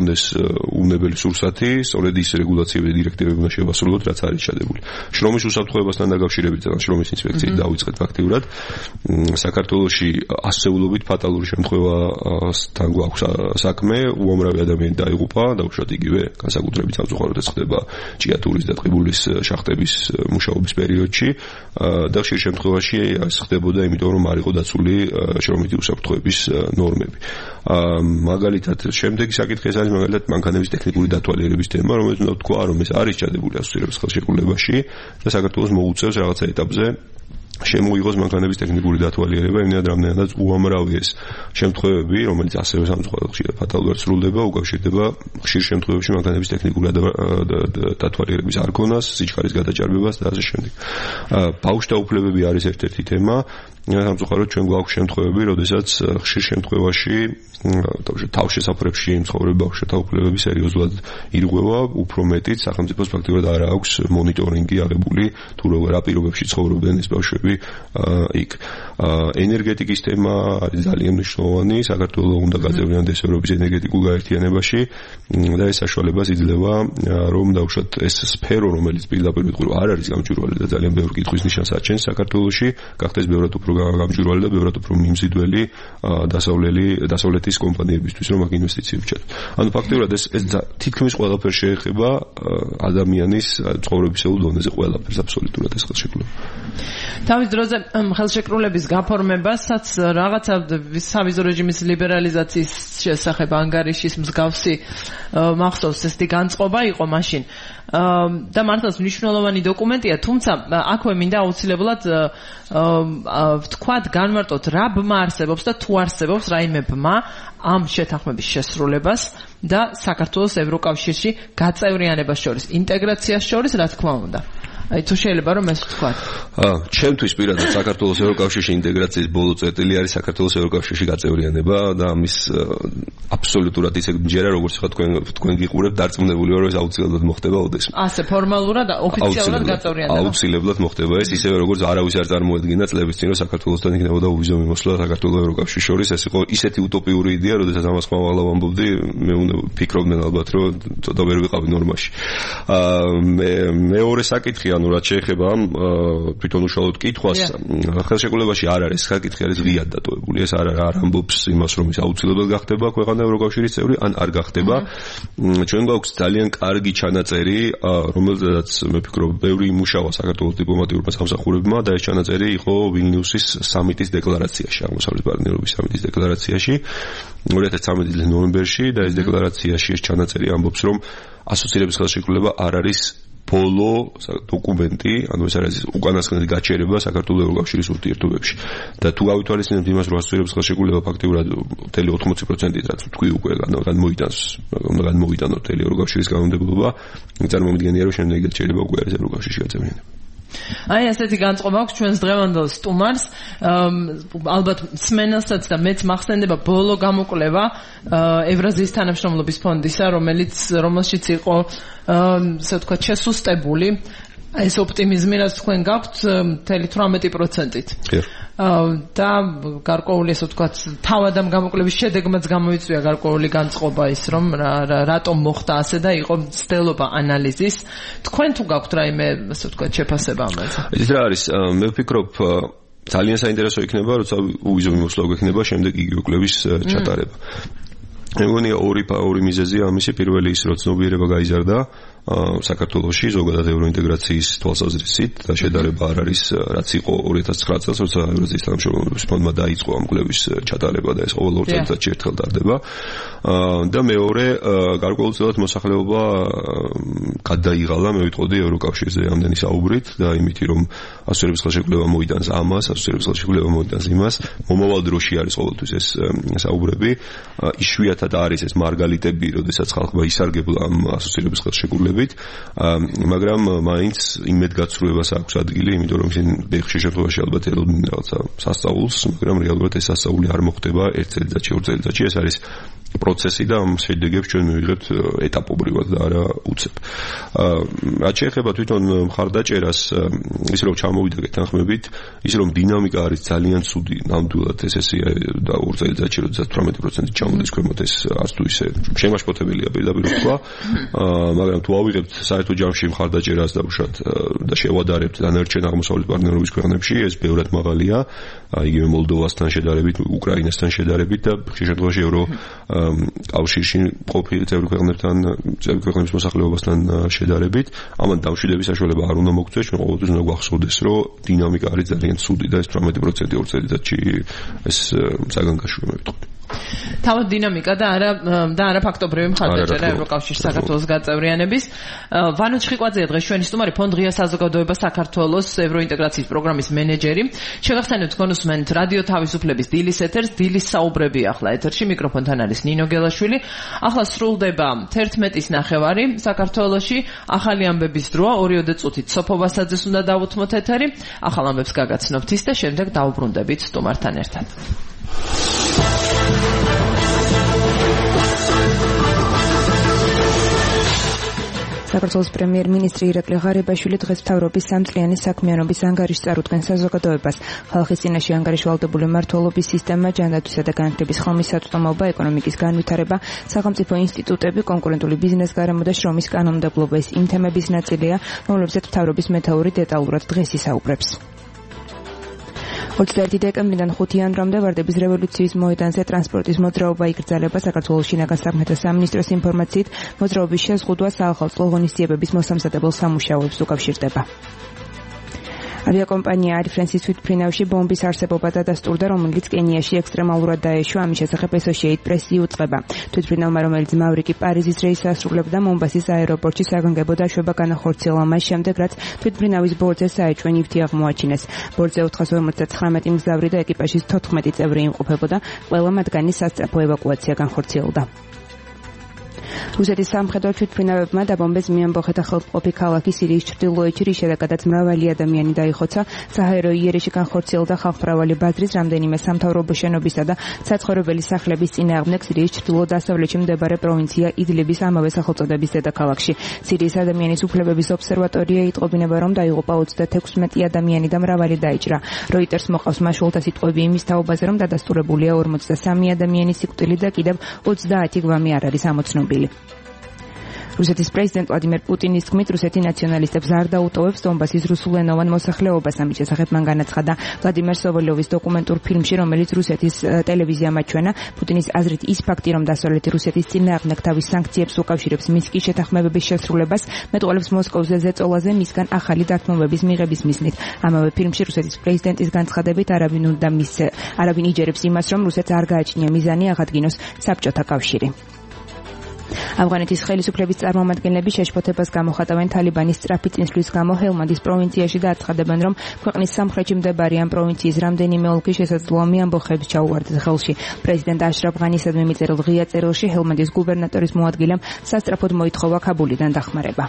ჰქონდეს უნებელი სურსათი, სწორედ ის რეგულაციები და დირექტივები უნდა შევასრულოთ, რაც არის ჩადებული. შრომის უსაფრთხოებასთან დაკავშირებით და შრომის ინსპექციით დავიწყეთ ფაქტიურად. საქართველოში ასეულობით ფატალური შემთხვევასთან გვაქვს საქმე, უამრავი ადამიანი დაიღუპა, დაუშვათ იგივე განსაკუთრებით სამწუხაროდ ეს ხდება ჭიათურის და ტყიბულის შახტების მუშაობის პერიოდში და ხშირ შემთხვევაში ეს ხდებოდა იმიტომ რომ არ იყო დაცული შრომითი უსაფრთხოების ნორმები. მაგალითად შემდეგი საკითხი ეს არის მაგალითად მანქანების ტექნიკური დათვალიერების თემა, რომელიც უნდა ვთქვა რომ ეს არის ჩადებული ასოცირების ხელშეკრულებაში და საქართველოს მოუწევს რაღაცა ეტაპზე შემოიღოს მანქანების ტექნიკური დათვალიერება, იმდენად რამდენადაც უამრავი ეს შემთხვევები, რომელიც ასევე სამწუხაროდ ხშირად ფატალურად სრულდება, უკავშირდება ხშირ შემთხვევებში მანქანების ტექნიკური დათვალიერების არ ქონას, სიჩქარის გადაჭარბებას და ასე შემდეგ. ბავშვთა უფლებები არის ერთ-ერთი თემა. სამწუხაროდ ჩვენ გვაქვს შემთხვევები, როდესაც ხშირ შემთხვევაში თავშესაფრებში მცხოვრები ბავშვთა უფლებები სერიოზულად ირღვევა, უფრო მეტიც სახელმწიფოს ფაქტიურად არ აქვს მონიტორინგი აღებული თუ რა პირობებში ცხოვრობენ ეს ბავშვები იქ. ენერგეტიკის თემა არის ძალიან მნიშვნელოვანი, საქართველოს უნდა გაწევრიანდეს ევროპის ენერგეტიკულ გაერთიანებაში და ეს საშუალებას იძლევა რომ დაუშვათ ეს სფერო, რომელიც პირდაპირ ვიტყვი არ არის გამჭვირვალე და ძალიან ბევრი კითხვის ნიშანს აჩენს საქართველოში, გახდეს ბევრად უფრო გამჭვირვალე და ბევრად უფრო მიმზიდველი დასავლელი დასავლეთის კომპანიებისთვის რომ აქ ინვესტიციები ჩადოს. ანუ ფაქტობრივად ეს ეს თითქმის ყველაფერს შეეხება ადამიანის ცხოვრებისეულ დონეზე ყველაფერს აბსოლუტურად ეს ხელშეკრულება. თავის დროზე ხელშეკრულების გაფორმებასაც რაღაცა სავიზო რეჟიმის ლიბერალიზაციის შესახებ ანგარიშის მსგავსი მახსოვს ესეთი განწყობა იყო მაშინ. და მართლაც მნიშვნელოვანი დოკუმენტია, თუმცა აქვე მინდა აუცილებლად ვთქვათ, განმარტოთ რა ბმა არსებობს და თუ არსებობს რაიმე ბმა ამ შეთანხმების შესრულებას და საქართველოს ევროკავშირში გაწევრიანებას შორის, ინტეგრაციას შორის, რა თქმა უნდა. აი თუ შეიძლება რომ ეს ვთქვათ. აა, ჩემთვის პირადად საქართველოს ევროკავშირში ინტეგრაციის ბოლო წერტილი არის საქართველოს ევროკავშირში გაწევრიანება და ამის აბსოლუტურად ისე მჯერა, როგორც ხა თქვენ თქვენ გიყურებთ, დარწმუნებული ვარ, რომ ეს აუცილებლად მოხდება ოდესმე. ასე ფორმალურად, ოფიციალურად გაწევრიანება. აუცილებლად მოხდება ეს, ისევე როგორც არავის არ წარმოედგინა წლების წინ, რომ საქართველოსთან იქნებოდა ვიზო მიმოსვლა საქართველოს ევროკავშირის შორის, ეს იყო ისეთი утоპიური იდეა, როდესაც ამას ხმავალ ვამბობდი, მე უნდა ფიქრობდნენ ალბათ, რომ ცოტა ვერ ვიყავი ნორმაში. აა მეორე საკითხი ანუ რაც შეეხება თვითონ უშუალოდ კითხვას, ხელშეკრულებაში არ არის საკითხი, არის ღიად დატოვებული. ეს არ არ ამბობს იმას, რომ ის აუცილებლად გახდება ქვეყანა ევროკავშირის წევრი, ან არ გახდება. ჩვენ გვაქვს ძალიან კარგი ჩანაწერი, რომელზედაც მე ვფიქრობ, ბევრი იმუშავა საქართველოს დიპლომატიურმა სამსახურებმა და ეს ჩანაწერი იყო ვილნიუსის სამიტის დეკლარაციაში, აღმოსავლეთ პარტნიორობის სამიტის დეკლარაციაში ორი ათას ცხრამეტი წლის ნოემბერში და ეს დეკლარაციაში ეს ჩანაწერი ამბობს, რომ ასოცირების ხელშეკრულება არ არის ბოლო დოკუმენტი, ანუ ეს არის უკანასკნელი გაჩერება საქართველოს ევროკავშირის ურთიერთობებში. და თუ გავითვალისწინებთ იმას, რომ ასოცირების ხელშეკრულება ფაქტიურად მთელი ოთხმოცი პროცენტით რაც თქვი უკვე განმოიტანს, უნდა განმოიტანოს მთელი ევროკავშირის კანონმდებლობა, წარმომიდგენია, რომ შემდეგი გაჩერება უკვე არის ევროკავშირში გაწევრიანება. აი ასეთი განწყობა აქვს ჩვენს დღევანდელ სტუმარს, ალბათ სმენელსაც და მეც მახსენდება ბოლო გამოკვლევა ევრაზიის თანამშრომლობის ფონდისა, რომელიც რომელშიც იყო ასე ვთქვათ შესუსტებული ეს ოპტიმიზმი, რაც თქვენ გაქვთ მთელი თვრამეტი პროცენტით. და გარკვეული ასე ვთქვათ თავად ამ გამოკვლევის შედეგმაც გამოიწვია გარკვეული განწყობა ის, რომ რატომ მოხდა ასე და იყო მცდელობა ანალიზის. თქვენ თუ გაქვთ რაიმე ასე ვთქვათ შეფასება ამაზე? ეს რა არის, მე ვფიქრობ ძალიან საინტერესო იქნება, როცა უვიზო მიმოსვლა გვექნება შემდეგ იგივე კვლევის ჩატარება. მე მგონი ორი ორი მიზეზია ამისი. პირველი ის, რომ ცნობიერება გაიზარდა საქართველოში ზოგადად ევროინტეგრაციის თვალსაზრისით და შედარება არ არის რაც იყო ორი ათას ცხრა წელს, როცა ევრაზიის თანამშრომლობის ფონდმა დაიწყო ამ კვლევის ჩატარება და ეს ყოველ ორ წელიწადში ერთხელ ტარდება. და მეორე, გარკვეულწილად მოსახლეობა გადაიღალა, მე ვიტყოდი ევროკავშირზე ამდენი საუბრით და იმითი, რომ ასოცირების ხელშეკრულება მოიტანს ამას, ასოცირების ხელშეკრულება მოიტანს იმას, მომავალ დროში არის ყოველთვის ეს საუბრები. იშვიათად არის ეს მარგალიტები, როდესაც ხალხმა ისარგებლა ამ ასოცირების ხელშეკრულებით, მაგრამ მაინც იმედგაცრუებას აქვს ადგილი, იმიტომ რომ ისინი ხშირ შემთხვევაში ალბათ ელოდნენ რაღაცა სასწაულს, მაგრამ რეალურად ეს სასწაული არ მოხდება ერთ წელიწადში, ორ წელიწადში. ეს არის პროცესი და ამ შედეგებს ჩვენ მივიღებთ ეტაპობრივად და არა უცებ. რაც შეეხება თვითონ მხარდაჭერას, ისე რომ ჩამოვიდა გეთანხმებით, ისე რომ დინამიკა არის ძალიან ცუდი, ნამდვილად ეს ესეა და ორ წელიწადში როდესაც თვრამეტი პროცენტი ჩამოდის ქვემოთ ეს არც თუ ისე შემაშფოთებელია პირდაპირ ვთქვა, მაგრამ თუ ავიღებთ საერთო ჯამში მხარდაჭერას და უშუალოდ და შევადარებთ დანარჩენ აღმოსავლეთ პარტნიორობის ქვეყნებში, ეს ბევრად მაღალია, იგივე მოლდოვასთან შედარებით, უკრაინასთან შედარებით და ხშირ შემთხვევაში ევრო კავშირში ყოფილი წევრი ქვეყნებთან, წევრი ქვეყნების მოსახლეობასთან შედარებით, ამან დამშვიდების საშუალება არ უნდა მოგწეს, ჩვენ ყოველთვის უნდა გვახსოვდეს, რომ დინამიკა არის ძალიან ცუდი და ეს თვრამეტი პროცენტი ორ წელიწადში ეს საგანგაშოა მე ვიტყვი. თავად დინამიკა და არა და არა ფაქტობრივი მხარდაჭერა ევროკავშირის საქართველოს გაწევრიანების. ვანო ჩხიკვაძეა დღეს ჩვენი სტუმარი, ფონდ ღია საზოგადოება საქართველოს ევროინტეგრაციის პროგრამის მენეჯერი. შევახსენებთ კონსუმენტ რადიო თავისუფლების დილის ეთერს, დილის საუბრები ახლა ეთერში, მიკროფონთან არის ნინო გელაშვილი. ახლა სრულდება თერთმეტის ნახევარი საქართველოში, ახალი ამბების დროა, ორიოდე წუთით სოფო ვასაძეს უნდა დავუთმოთ ეთერი. ახალ ამბებს გაგაცნობთ ის და შემდეგ დავუბრუნდებით სტუმართან ერთად. საქართველოს პრემიერ-მინისტრი ირაკლი ღარიბაშვილი დღეს მთავრობის სამწლიანი საქმიანობის ანგარიშს წარუდგენს საზოგადოებას. ხალხის წინაშე ანგარიშვალდებული მმართველობის სისტემა, ჯანდაცვისა და განათლების ხომისაწვდომობა, ეკონომიკის განვითარება, სახელმწიფო ინსტიტუტები, კონკურენტული ბიზნეს-გარემო და შრომის კანონმდებლობა ეს იმ თემების ნაწილია, რომლებზეც მთავრობის მეთაური დეტალურად დღეს ისაუბრებს. ოცდაერთი დეკემბრიდან ხუთი იანვრამდე ვარდების რევოლუციის მოედანზე ტრანსპორტის მოძრაობა იკრძალება. საქართველოს შინაგან საქმეთა სამინისტროს ინფორმაციით, მოძრაობის შეზღუდვა საახალწლო ღონისძიებების მოსამზადებელ სამუშაოებს უკავშირდება. ავიაკომპანია Air France-ის თვითმფრინავში ბომბის არსებობა დადასტურდა, რომელიც კენიაში ექსტრემალურად დაეშვა. ამის შესახებ Associated Press იუწყება. თვითმფრინავმა, რომელიც მავრიკი პარიზის რეისს ასრულებდა, მომბასის აეროპორტში საგანგებო დაშვება განახორციელა მას შემდეგ, რაც თვითმფრინავის ბორტზე საეჭვო ნივთი აღმოაჩინეს. ბორტზე ოთხას ორმოცდათხრამეტი მგზავრი და ეკიპაჟის თოთხმეტი წევრი იმყოფებოდა. ყველა მათგანი სასწრაფო ევაკუაცია განხორციელდა. რუსეთის სამხედრო თვითმფრინავებმა დაბომბეს მიამბოხეთა ხელმყოფი ქალაქი სირიის ჩრდილოეთში, რის შედეგადაც მრავალი ადამიანი დაიხოცა. საჰაერო იერიში განხორციელდა ხალხმრავალი ბაზრის, რამდენიმე სამთავრობო შენობისა და საცხოვრებელი სახლების წინააღმდეგ სირიის ჩრდილო-დასავლეთში მდებარე პროვინცია იდლიბის ამავე სახელწოდების დედაქალაქში. სირიის ადამიანის უფლებების ობსერვატორია იტყობინება, რომ დაიღუპა ოცდათექვსმეტი ადამიანი და მრავალი დაიჭრა. როიტერს მოყავს მაშულთა სიტყვები იმის თაობაზე, რომ დადასტურებულია ორმოცდასამი ადამიანის სიკვდილი და კიდევ ოცდაათი გვამი არ არის ამოცნობილი. რუსეთის პრეზიდენტ ვლადიმერ პუტინის თქმით, რუსეთი ნაციონალისტებს არ დაუტოვებს დონბასის რუსულენოვან მოსახლეობას. ამის შესახებ მან განაცხადა ვლადიმერ სოველიოვის დოკუმენტურ ფილმში, რომელიც რუსეთის ტელევიზიამ აჩვენა. პუტინის აზრით, ის ფაქტი, რომ დასავლეთი რუსეთის წინააღმდეგ თავის სანქციებს უკავშირებს მინსკის შეთანხმებების შესრულებას, მეტყველებს მოსკოვზე ზეწოლაზე მისგან ახალი დათმობების მიღების მიზნით. ამავე ფილმში რუსეთის პრეზიდენტის განცხადებით არავინ უნდა მის არავინ იჯერებს იმას, რომ რუსეთს არ გააჩნია მიზანი აღადგინოს საბჭოთა კავშირი. ავღანეთის ხელისუფლების წარმომადგენლები შეშფოთებას გამოხატავენ თალიბანის სწრაფი წინსვლის გამო ჰელმანდის პროვინციაში და აცხადებენ, რომ ქვეყნის სამხრეთში მდებარე ამ პროვინციის რამდენიმე ოლქი შესაძლოა ამბოხებს ჩაუვარდეთ ხელში. პრეზიდენტ აშრაფ ღანისადმი მიწერილ ღია წერილში ჰელმანდის გუბერნატორის მოადგილემ სასწრაფოდ მოითხოვა ქაბულიდან დახმარება.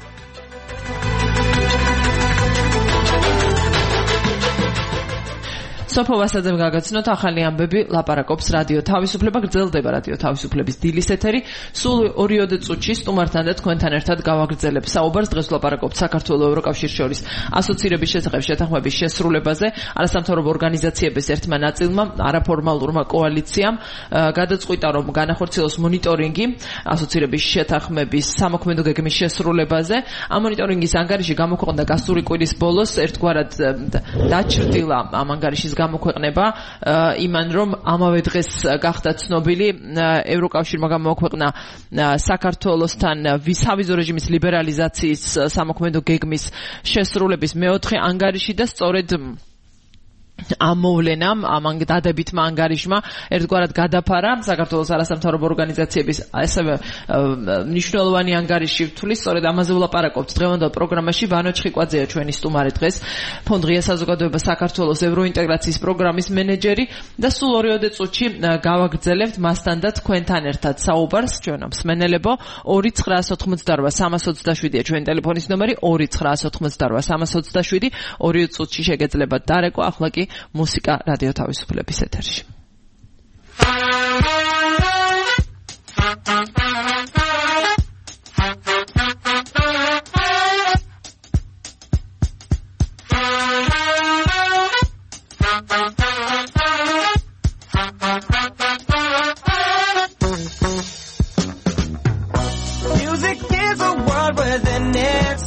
სოფო ვასაძემ გაგაცნოთ ახალი ამბები, ლაპარაკობს რადიო თავისუფლება, გრძელდება რადიო თავისუფლების დილის ეთერი. სულ ორიოდე წუთში სტუმართან და თქვენთან ერთად გავაგრძელებ საუბარს. დღეს ვლაპარაკობთ საქართველოს ევროკავშირის შორის ასოცირების შესახებ შეთანხმების შესრულებაზე. არასამთავრობო ორგანიზაციების ერთმა ნაწილმა, არაფორმალურმა კოალიციამ გადაწყვიტა, რომ განახორციელოს მონიტორინგი ასოცირების შეთანხმების სამოქმედო გეგმის შესრულებაზე. ამ მონიტორინგის ანგარიში გამოქვეყნდა გასული კვირის ბოლოს, ერთგვარად დაჩრდილა ამ ანგარიშის გამოქვეყნება იმან, რომ ამავე დღეს გახდა ცნობილი ევროკავშირმა გამოქვეყნა საქართველოსთან ვიზავიზო რეჟიმის ლიბერალიზაციის სამოქმედო გეგმის შესრულების მეოთხე ანგარიში და სწორედ ამ მოვლენამ, ამ დადებითმა ანგარიშმა ერთგვარად გადაფარა საქართველოს არასამთავრობო ორგანიზაციების ასევე მნიშვნელოვანი ანგარიში ვთვლის. სწორედ ამაზე ვლაპარაკობთ დღევანდელ პროგრამაში. ვანო ჩხიკვაძეა ჩვენი სტუმარი დღეს, ფონდ ღია საზოგადოება საქართველოს ევროინტეგრაციის პროგრამის მენეჯერი და სულ ორიოდე წუთში გავაგრძელებთ მასთან და თქვენთან ერთად საუბარს. ჩვენ მსმენელებო, ორი ცხრაას ოთხმოცდარვა სამას ოცდაშვიდია ჩვენი ტელეფონის ნომერი, ორი ცხრაას ოთხმოცდარვა სამას ოცდაშვიდი. ორი წუთში შეგეძლებათ დარეკვა, ახლა კი მუსიკა რადიო თავისუფლების ეთერში.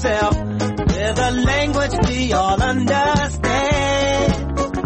yourself with a language we all understand.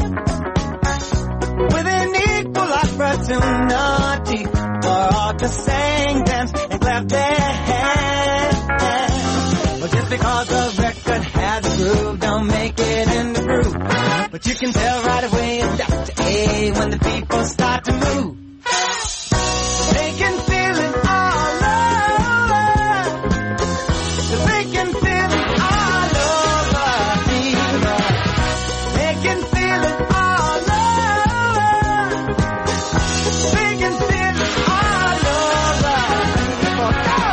With an equal opportunity for all to sing, dance, and clap their hands. But just because the record has a groove, don't make it in the groove. But you can tell right away it's Doctor A when the people start to move. They can feel it all over. They can feel it all over, people. They can feel it all over. They can feel it all over, people.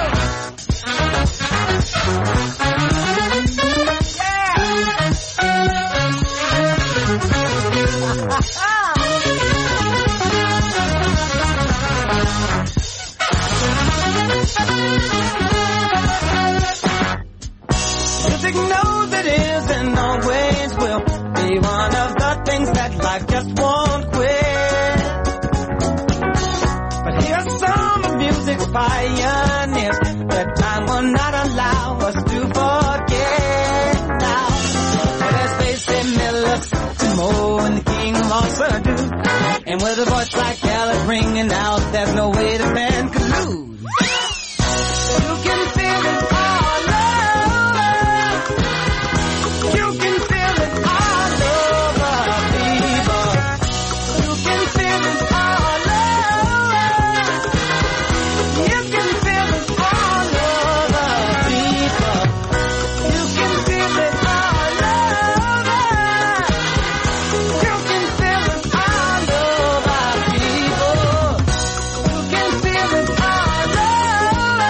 Music knows it is and always will be one of the things that life just won't quit. But here's some of music's pioneers that time will not allow us to forget now. There's Basie Miller, Timo, and the King of all Surdu. And with a voice like Gallup ringing out, there's no way the band could lose. You can feel it all over. You can feel it all over, people. You can feel it all over. You can feel it all over, people. You can feel it all over. You can feel it all over, people. You can feel it all over.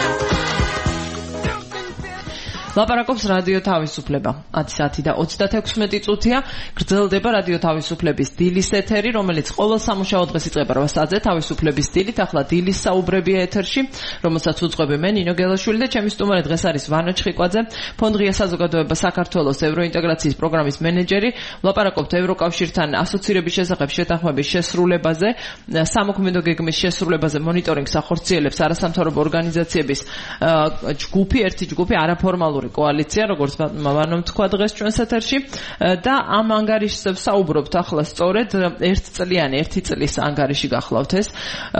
ლაპარაკობს რადიო თავისუფლება. ათი საათი და ოცდათექვსმეტი წუთია. გრძელდება რადიო თავისუფლების დილის ეთერი, რომელიც ყოველ სამუშაო დღეს იწყება რვა საათზე თავისუფლების დილით. ახლა დილის საუბრებია ეთერში, რომელსაც უძღვები მე ნინო გელაშვილი და ჩემი სტუმარი დღეს არის ვანო ჩხიკვაძე, ფონდ-ღია საზოგადოება საქართველოს ევროინტეგრაციის პროგრამის მენეჯერი. ლაპარაკობთ ევროკავშირთან ასოცირების შესახებ შეთანხმების შესრულებაზე, სამოქმედო გეგმის შესრულებაზე მონიტორინგს ახორციელებს არასამთავრობო ორგანიზაციების ჯგუფი, ერთი ჯგუფი არაფორმალური კოალიცია, როგორც ვანომ თქვა დღეს ჩვენს ეთერში და ამ ანგარიშებს საუბრობთ ახლა სწორედ ერთწლიანი, ერთი წლის ანგარიში გახლავთ ეს.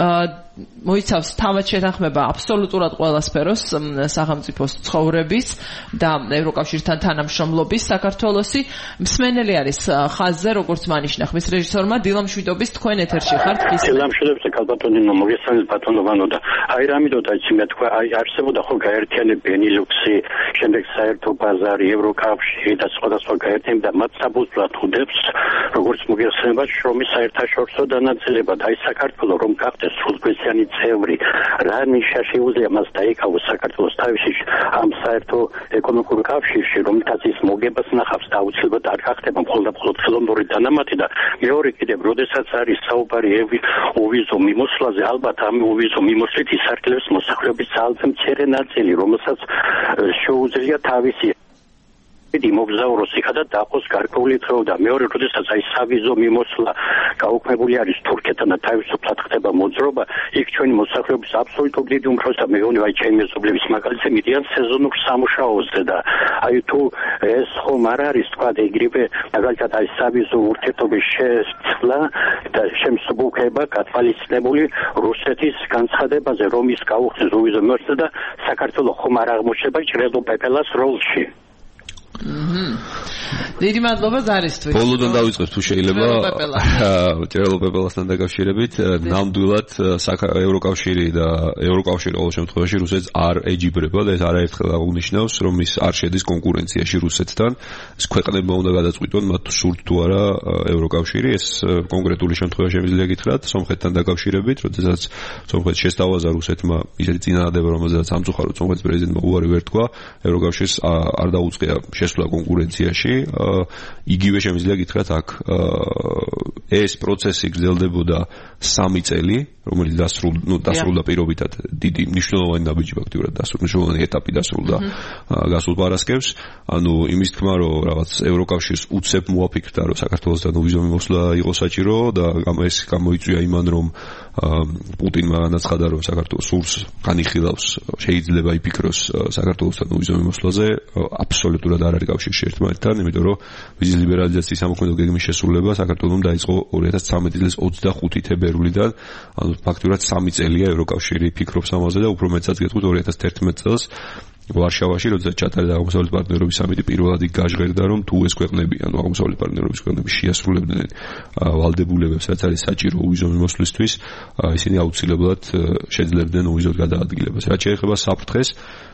მოიცავს თავად შეთანხმება აბსოლუტურად ყველა სფეროს სახელმწიფოს ცხოვრების და ევროკავშირთან თანამშრომლობის საქართველოსი. მსმენელი არის ხაზზე, როგორც მანიშნა ხმის რეჟისორმა დილამ შვიდობის თქვენ ეთერში ხართ. დილამ შვიდობის კალბატონინო მოგესალმებით ბატონო ვანო და აი რამიდოთ აი მე თქვა აი არსებობდა ხო გაერთიანება ბენილუქსი, შემდეგ საერთო ბაზარი, ევროკავშირი და სხვადასხვა გაერთიანება და მათ საბუთლად ხვდებს როგორც მოგესალმებით შრომის საერთაშორისო დანაწილება და აი საქართველოს რომ გახდეს სრულგვესიანი წევრი რა ნიშა შეუძლია მას დაიკავოს საქართველოს თავისი ამ საერთო ეკონომიკურ კავშირში რომელთაც ის მოგებას ნახავს და აუცილებლად არ გახდება მხოლოდ და მხოლოდ ხელოვნური დანამატი და მეორე კიდევ როდესაც არის საუბარი ოვიზო მიმოსვლაზე ალბათ ამ ოვიზო მიმოსვლით ისარგებლებს მოსახლეობის ძალზე მცირე ნაწილი რომელსაც შეუძლია თავისი იმოგზაუროს იქა და დაყოს გარკვეული დღე და მეორე როდესაც აი სავიზო მიმოსვლა გაუქმებული არის თურქეთთან და თავისუფლად ხდება მოძრობა იქ ჩვენი მოსახლეობის აბსოლუტურად დიდი უმრავლესობა და მეგონი აი ჩემი მეზობლების მაგალითზე მიდიან სეზონურ სამუშაოზე და აი თუ ეს ხომ არ არის თქვა ეგრევე მაგალითად აი სავიზო ურთიერთობის შეცვლა და შემსუბუქება გათვალისწინებული რუსეთის განცხადებაზე რომ ის გაუხსნის ვიზო მიმოსვლა და საქართველოს ხომ არ აღმოჩნდება ჭრელო პეპელას როლში. დიდი მადლობა ზარისთვის. ბოლოდან დავიწყებ თუ შეიძლება. ჭრელო პეპელასთან დაკავშირებით ნამდვილად ევროკავშირი და ევროკავშირი ყოველ შემთხვევაში რუსეთს არ ეჯიბრება და ეს არაერთხელ აღნიშნავს რომ ის არ შედის კონკურენციაში რუსეთთან. ეს ქვეყნებმა უნდა გადაწყვიტონ მათ სურთ თუ არა ევროკავშირი. ეს კონკრეტული შემთხვევა შემიძლია გითხრათ სომხეთთან დაკავშირებით, როდესაც სომხეთს შესთავაზა რუსეთმა ისეთი წინადადება, რომელზეც სამწუხაროდ სომხეთის პრეზიდენტმა უარი ვერ თქვა, ევროკავშირს არ დაუწყია შესვლა კონკურენციაში. იგივე შემიძლია გითხრათ აქ ეს პროცესი გრძელდებოდა სამი წელი რომელიც დასრულ, ну, დასრულდა პირობითად დიდი მნიშვნელოვანი ნაბიჯი ფაქტიურად დასრულდა, მნიშვნელოვანი ეტაპი დასრულდა გასულ პარასკევს. ანუ იმის თქმა, რომ რაღაც ევროკავშირს უცებ მოაფიქრდა, რომ საქართველოსთან ვიზო მიმოსვლა იყო საჭირო და ეს გამოიწვია იმან, რომ პუტინმა განაცხადა, რომ საქართველოს სურს განიხილავს, შეიძლება იფიქროს საქართველოსთან ვიზო მიმოსვლაზე, აბსოლუტურად არ არის კავშირში ერთმანეთთან, იმიტომ რომ ვიზის ლიბერალიზაციის სამოქმედო გეგმის შესრულება საქართველოს დაიწყო ორი ათას ცხრამეტი წლის ოცდახუთი თებერვლიდან, ანუ ფაქტურად სამი წელია ევროკავშირი ფიქრობს ამაზე და უფრო მეტსაც გეტყვით ორი ათას თერთმეტ წელს ვარშავაში, როდესაც ჩატარდა აღმოსავლეთ პარტნიორობის სამიტი, პირველად იქ გაჟღერდა, რომ თუ ეს ქვეყნები, ანუ აღმოსავლეთ პარტნიორობის ქვეყნები შეასრულებდნენ ვალდებულებებს, რაც არის საჭირო ვიზო მიმოსვლისთვის, ისინი აუცილებლად შეძლებდნენ ვიზოს გადაადგილებას. რაც შეეხება საფრთხეს,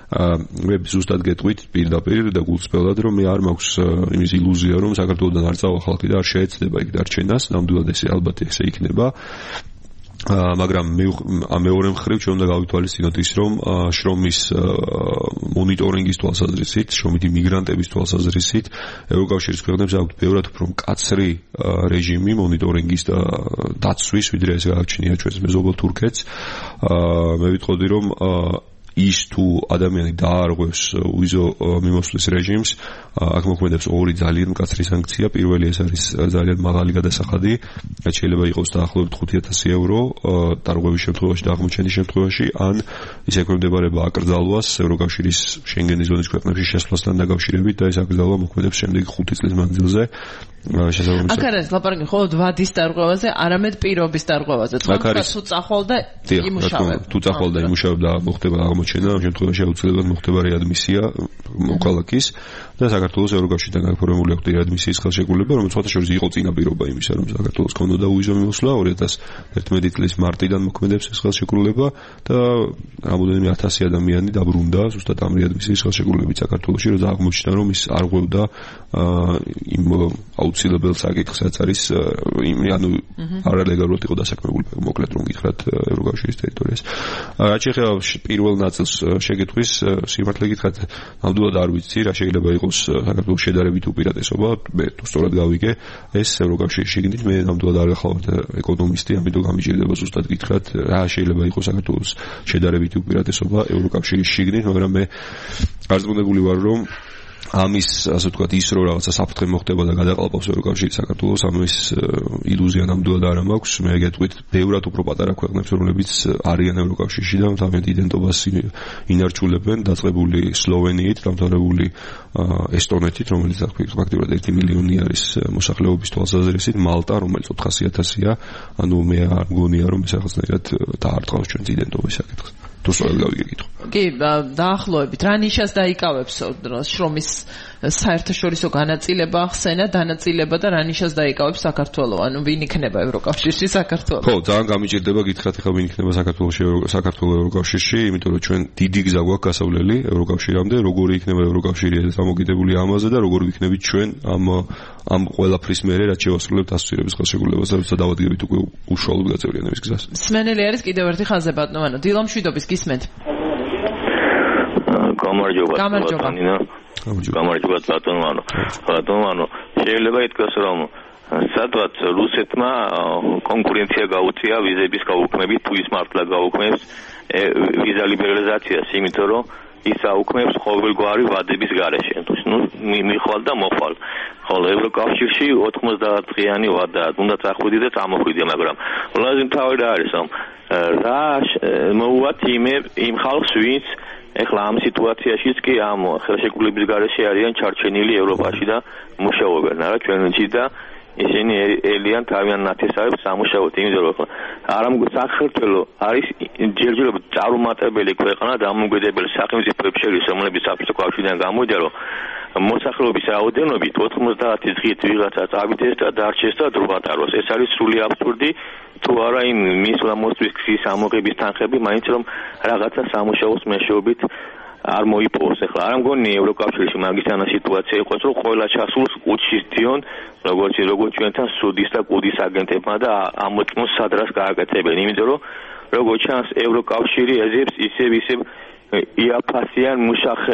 მე ზუსტად გეტყვით პირდაპირ და გულწრფელად, რომ მე არ მაქვს იმის ილუზია, რომ საქართველოსთან არ წავა ხალხი და არ შეეცდება იქ დარჩენას, ნამდვილად ეს ალბათ ესე იქნება. მაგრამ მეორე მხრივ ჩვენ უნდა გავითვალისწინოთ ის, რომ შრომის მონიტორინგის თვალსაზრისით, შრომით იმიგრანტების თვალსაზრისით, ევროკავშირის ქვეყნებს აქვთ ბევრად უფრო მკაცრი რეჟიმი მონიტორინგის და დაცვის, ვიდრე ეს გააჩნია ჩვენს მეზობელ თურქეთს. მე ვიტყოდი, რომ ის თუ ადამიანი დაარღვევს ვიზო მიმოსვლის რეჟიმს, აქ მოქმედებს ორი ძალიან მკაცრი სანქცია. პირველი ეს არის ძალიან მაღალი გადასახადი, რაც შეიძლება იყოს დაახლოებით ხუთი ათასი ევრო დარღვევის შემთხვევაში და აღმოჩენის შემთხვევაში, ან ის ექვემდებარება აკრძალვას ევროკავშირის შენგენის ზონის ქვეყნებში შესვლასთან დაკავშირებით და ეს აკრძალვა მოქმედებს შემდეგი ხუთი წლის მანძილზე. აქ არის ლაპარაკი მხოლოდ ვადის დარღვევაზე, არამედ პირობის დარღვევაზე. თქვენ თუ წახვალ და იმუშავებ. თუ წახვალ და იმუშავებ და მოხდება აღმოჩენა, ამ შემთხვევაში აუცილებლად მოხდება რეადმისია მოქალაქის და საქართველოს ევროკავშირთან გაფორმებული აქვს რეადმისიის ხელშეკრულება, რომელიც სხვათაშორის იყო წინა პირობა იმისა, რომ საქართველოს ქონოდა ვიზო მიმოსვლა ორი ათას თერთმეტი წლის მარტიდან მოქმედებს ეს ხელშეკრულება და რამოდენიმე ათასი ადამიანი დაბრუნდა ზუსტად ამ რეადმისიის ხელშეკრულებით საქართველოში, რომ აღმოჩნდა, რომ ის არ ღვევდა იმ აუცილებელ საკითხს, რაც არის ანუ არალეგალურად იყო დასაქმებული, მოკლედ რომ გითხრათ ევროკავშირის ტერიტორიას. რაც შეეხება პირველ ნაწილს შეგეთვის, სიმართლე გითხრათ, ნამდვილად არ ვიცი, რა შეიძლება იყოს საქართველოს შედარებით უპირატესობა, მე თუ სწორად გავიგე, ეს ევროკავშირის შიგნით, მე ნამდვილად არ გახლავართ ეკონომისტი, ამიტომ გამიჭირდება ზუსტად გითხრათ, რა შეიძლება იყოს საქართველოს შედარებით უპირატესობა ევროკავშირის შიგნით, მაგრამ მე არწმუნებული ვარ, რომ ამის, ასე ვთქვათ, ის რომ რაღაცა საფრთხე მოხდება და გადაყალბავს ევროკავშირი საქართველოს, ამის ილუზია ნამდვილად არ მაქვს. მე გეტყვით, ბევრად უფრო პატარა ქვეყნებს, რომლებიც არიან ევროკავშირში და თავიანთ იდენტობას ინარჩულებენ, დაწყებული სლოვენიით, დამთავრებული ესტონეთით, რომელიც ფაქტობრივად ერთი მილიონი არის მოსახლეობის თვალსაზრისით, მალტა, რომელიც ოთხასი ათასია, ანუ მე არ მგონია, რომ ეს რაღაცნაირად დაარტყავს ჩვენს იდენტობის საკითხს. თუ სწორად გავიგე კითხვა. კი, დაახლოებით რა ნიშას დაიკავებს შრომის საერთაშორისო განაწილება ახსენა, დანაწილება და რა ნიშას დაიკავებს საქართველოს, ანუ ვინ იქნება ევროკავშირში საქართველოს? ხო, ძალიან გამიჭირდება გითხრათ, ახლა ვინ იქნება საქართველოში საქართველოს ევროკავშირში, იმიტომ რომ ჩვენ დიდი გზა გვაქვს გასავლელი ევროკავშირამდე, როგორი იქნება ევროკავშირი დამოკიდებული ამაზე და როგორ ვიქნებით ჩვენ ამ ამ ყველაფრის მერე, რაც შევასრულებთ ასოცირების ხელშეკრულებას და როცა დავადგებით უკვე უშუალოდ გაწევრიანების გზას. სმენელი არის კიდევ ერთი ხაზზე ბატონო, დილო მშვიდობის გისმენთ. გამარჯობა. გამარჯობა. გამარჯობა ბატონო. ბატონო, შეიძლება ითქვას, რომ სადღაც რუსეთმა კონკურენცია გაუწია ვიზების გაუქმებით, თუ ის მართლა გაუქმებს ვიზა ლიბერალიზაციას, იმიტომ რომ ის აუქმებს ყოველგვარი ვადების გარეშე. ნუ მიხვალ და მოხვალ. ხოლო ევროკავშირში ოთხმოცდაათ დღიანი ვადაა, უნდა წახვიდე და წამოხვიდე, მაგრამ ყველაზე მთავარი რა არის, რომ რა მოუვათ იმ ხალხს, ვინც ეხლა ამ სიტუაციაშიც კი ამ ხელშეკრულების გარეშე არიან ჩარჩენილი ევროპაში და მუშაობენ, არა ჩვენ ვიცით და ისინი ელიან თავიანთ ნათესავებს სამუშაოდ, იმიტომ რომ არა საქართველო არის ჯერჯერობით წარუმატებელი ქვეყანა დამოუკიდებელი სახელმწიფოების შორის, რომლებიც საბჭოთა კავშირიდან გამოვიდა, რომ მოსახლეობის რაოდენობით ოთხმოცდაათი დღით ვიღაცა წავიდეს და დარჩეს და დროატაროს. ეს არის სრული აბსურდი, თუ არა იმ მისლამოსთვის გზის ამოღების თანხები, მაინც რომ რაღაცა სამუშაოს მეშვეობით არ მოიპოვოს. ეხლა არ მგონია ევროკავშირში მაგისანა სიტუაცია იყოს, რომ ყველა ჩასულს ყუთში სდიონ, როგორც როგორც ჩვენთან სუდის და კუდის აგენტებმა და ამოწმოს სადრას გააკეთებენ, იმიტომ რომ როგორც ჩანს ევროკავშირი ეძებს ისევ ისევ იაფასიან მუშახელს.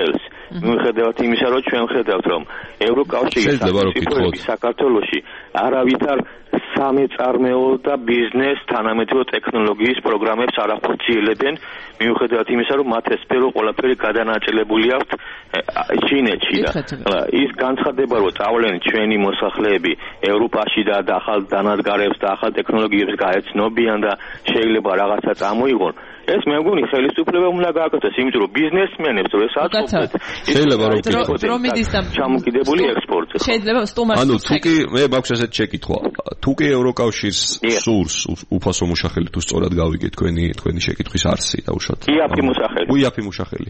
მიუხედავად იმისა, რომ ჩვენ ხედავთ, რომ ევროკავშირის საქართველოში არავითარ სამეწარმეო და ბიზნეს თანამედროვე ტექნოლოგიის პროგრამებს არ ახორციელებენ, მიუხედავად იმისა, რომ მათ ეს სფერო ყველაფერი გადანაწილებული აქვს ჩინეთში და ის განცხადება, რომ წავლენ ჩვენი მოსახლეები ევროპაში და ახალ დანადგარებს და ახალ ტექნოლოგიებს გაეცნობიან და შეიძლება რაღაცა წამოიღონ. ეს მე მგონი ხელისუფლება უნდა გააკეთოს, იმიტომ რომ ბიზნესმენებს რო ეს აწყობთ, შეიძლება რომ დრომიდის და ჩამოკიდებული ექსპორტი. შეიძლება სტუმარს ანუ თუ კი მე მაქვს ესეთი შეკითხვა, თუ კი ევროკავშირს სურს უფასო მუშახელი თუ სწორად გავიგე თქვენი თქვენი შეკითხვის არსი დაუშვათ. იაფი მუშახელი. უიაფი მუშახელი.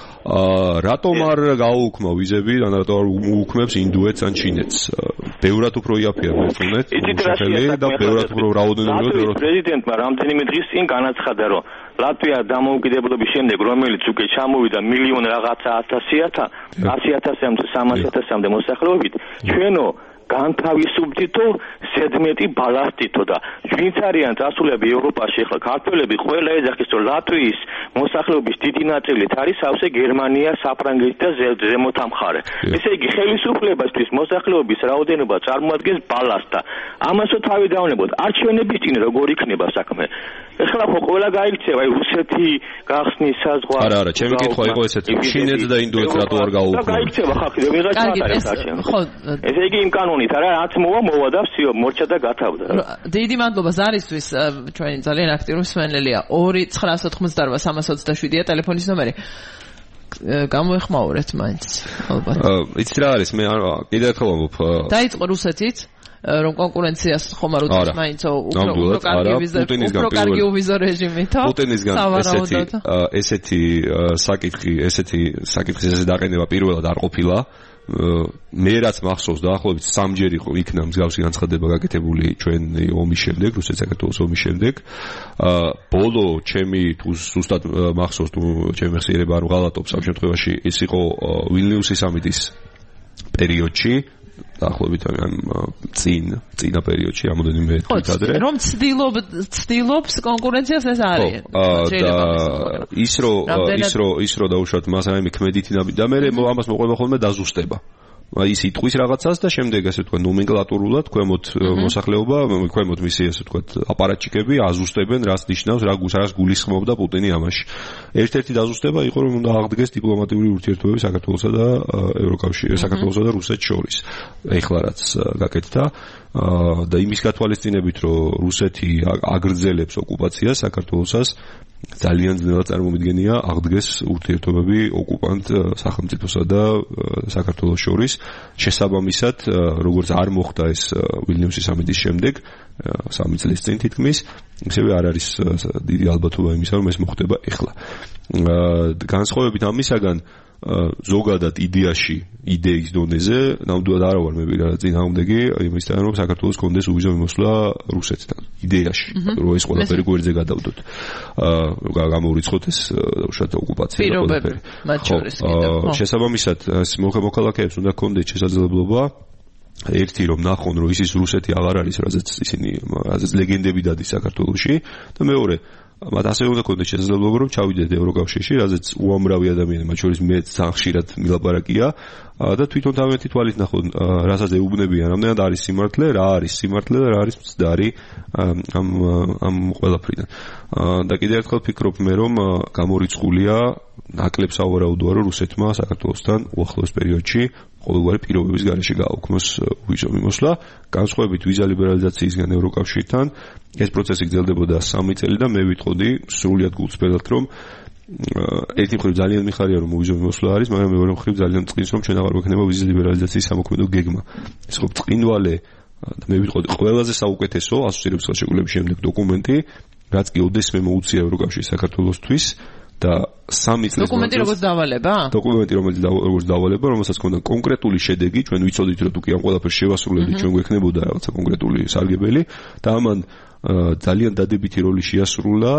აა რატომ არ გააუქმა ვიზები, ან რატომ არ უუქმებს ინდუეთს ან ჩინეთს? ბევრად უფრო იაფია მეთუნეთ მუშახელი და ბევრად უფრო რაოდენობით პრეზიდენტმა რამდენიმე დღის წინ განაცხადა, რომ ლატვია დამოუკიდებლობის შემდეგ, რომელიც უკვე ჩამოვიდა მილიონ რაღაცა ათასიათა, ასი ათასამდე, სამასი ათასამდე მოსახლეობით, ჩვენო განთავისუფლდითო სედმეტი ბალასტითო და ვინც არიან წასულები ევროპაში, ახლა ქართველები ყველა ეძახის, რომ ლატვიის მოსახლეობის დიდი ნაწილით არის სავსე გერმანია, საფრანგეთი და ზემოთ ამხარე. ესე იგი ხელისუფლებისთვის მოსახლეობის რაოდენობა წარმოადგენს ბალასტს და ამასო თავი დავნებოთ. არჩევნების წინ როგორ იქნება საქმე? ეხლა ხო ყველა გაიქცევა, აი რუსეთი გახსნის საზღვა. არა, არა, ჩემი კითხვა იყო ესეთი. ჩინეთს და ინდოეთს რატო არ გააუქმებთ? გაიქცევა ხალხი, ვიღაც არის არჩევნი. ხო, ესე იგი იმ კანონით არა, რაც მოვა, მოვა და всё, მორჩა და გათავდა. დიდი მადლობა ზარისთვის, ჩვენი ძალიან აქტიური მსმენელია. ორი ცხრაასი ოცდაოთხმოცდაოთხ სამას ოცდაშვიდია ტელეფონის ნომერი. გამოეხმაურეთ მაინც, ალბათ. იცი რა არის, მე კიდევ ერთხელ ვამბობ. დაიწყო რუსეთით რომ კონკურენციას ხომ არ უწევს მაინც უფრო უფრო კარგი ვიზა, უფრო კარგი ვიზა რეჟიმითო. პუტინისგან ესეთი ესეთი საკითხი, ესეთი საკითხის ესე დაყენება პირველად არ ყოფილა. მე რაც მახსოვს დაახლოებით სამჯერ იყო იქნა მსგავსი განცხადება გაკეთებული ჩვენი ომის შემდეგ, რუსეთ-საქართველოს ომის შემდეგ. ბოლო ჩემი თუ ზუსტად მახსოვს თუ ჩემი ხსიერება არ ვღალატობ, ამ შემთხვევაში ის იყო ვილნიუსის სამიტის პერიოდში. დაახლოებით ან წინ წინა პერიოდში რამოდენიმე თვით ადრე რომ ცდილობ ცდილობს კონკურენციას ეს არის და ის რომ ის რომ ის რომ დაუშვათ მას რაიმე ქმედითი და მე ამას მოყვება ხოლმე დაზუსტება ის იტყვის რაღაცას და შემდეგ ასე ვთქვათ ნომენკლატურულად ქვემოთ მოსახლეობა ქვემოთ მისი ასე ვთქვათ აპარატჩიკები აზუსტებენ რას ნიშნავს რა რას გულისხმობდა პუტინი ამაში ერთ-ერთი დაზუსტება იყო რომ უნდა აღდგეს დიპლომატიური ურთიერთობები საქართველოსა და ევროკავშირის საქართველოსა და რუსეთს შორის ეხლა რაც გაკეთდა და იმის გათვალისწინებით რომ რუსეთი აგრძელებს ოკუპაციას საქართველოსას ძალიან ძნელად წარმომიდგენია აღდგეს ურთიერთობები ოკუპანტ სახელმწიფოსა და საქართველოს შორის შესაბამისად როგორც არ მოხდა ეს ვილნიუსის სამიტის შემდეგ სამი წლის წინ თითქმის ისევე არ არის დიდი ალბათობა იმისა რომ ეს მოხდება ეხლა განსხვავებით ამისაგან ზოგადად იდეაში იდეის დონეზე ნამდვილად არა ვარ მე ვიღაცა წინააღმდეგი იმისთან რომ საქართველოს კონდეს უვიზო მიმოსვლა რუსეთთან იდეაში რომ ეს ყველაფერი გვერდზე გადავდოთ აა გამოურიცხოთ ეს უშუალოდ ოკუპაცია და ყველაფერი მათ შორის კიდევ შესაბამისად ეს მოხალხეებს უნდა კონდეთ შესაძლებლობა ერთი რომ ნახონ რომ ისის რუსეთი აღარ არის რაზეც ისინი რაზეც ლეგენდები დადის საქართველოში და მეორე მათ ასევე უნდა კონდეს შესაძლებლობა რომ ჩავიდეთ ევროკავშირში, რაზეც უამრავი ადამიანი, მათ შორის მეც ძალიან ხშირად მილაპარაკია და თვითონ თავიანთი თვალით ნახონ, რასაც ეუბნებიან, რამდენად არის სიმართლე, რა არის სიმართლე და რა არის მცდარი ამ ამ ყველაფრიდან. და კიდევ ერთხელ ფიქრობ მე რომ გამორიცხულია ნაკლებს ავარაუდოა რომ რუსეთმა საქართველოსთან უახლოეს პერიოდში ყოველგვარი პირობების გარეშე გააუქმოს ვიზო მიმოსვლა, განსხვავებით ვიზა ლიბერალიზაციისგან ევროკავშირთან, ეს პროცესი გრძელდებოდა სამი წელი და მე ვიტყოდი სრულიად გულწრფელად რომ ერთი მხრივ ძალიან მიხარია რომ ვიზო მიმოსვლა არის, მაგრამ მეორე მხრივ ძალიან წყინს რომ ჩვენ აღარ გვექნება ვიზის ლიბერალიზაციის სამოქმედო გეგმა. ეს ხო წყინვალე და მე ვიტყოდი ყველაზე საუკეთესო ასოცირების ხელშეკრულების შემდეგ დოკუმენტი, რაც კი ოდესმე მოუწია ევროკავშირის საქართველოსთვის და სამი წლის დოკუმენტი როგორც დავალება? დოკუმენტი რომელიც როგორც დავალება, რომელსაც ჰქონდა კონკრეტული შედეგი, ჩვენ ვიცოდით რომ თუ კი ამ ყველაფერს შევასრულებდით, ჩვენ გვექნებოდა რაღაცა კონკრეტული სარგებელი და ამან ძალიან დადებითი როლი შეასრულა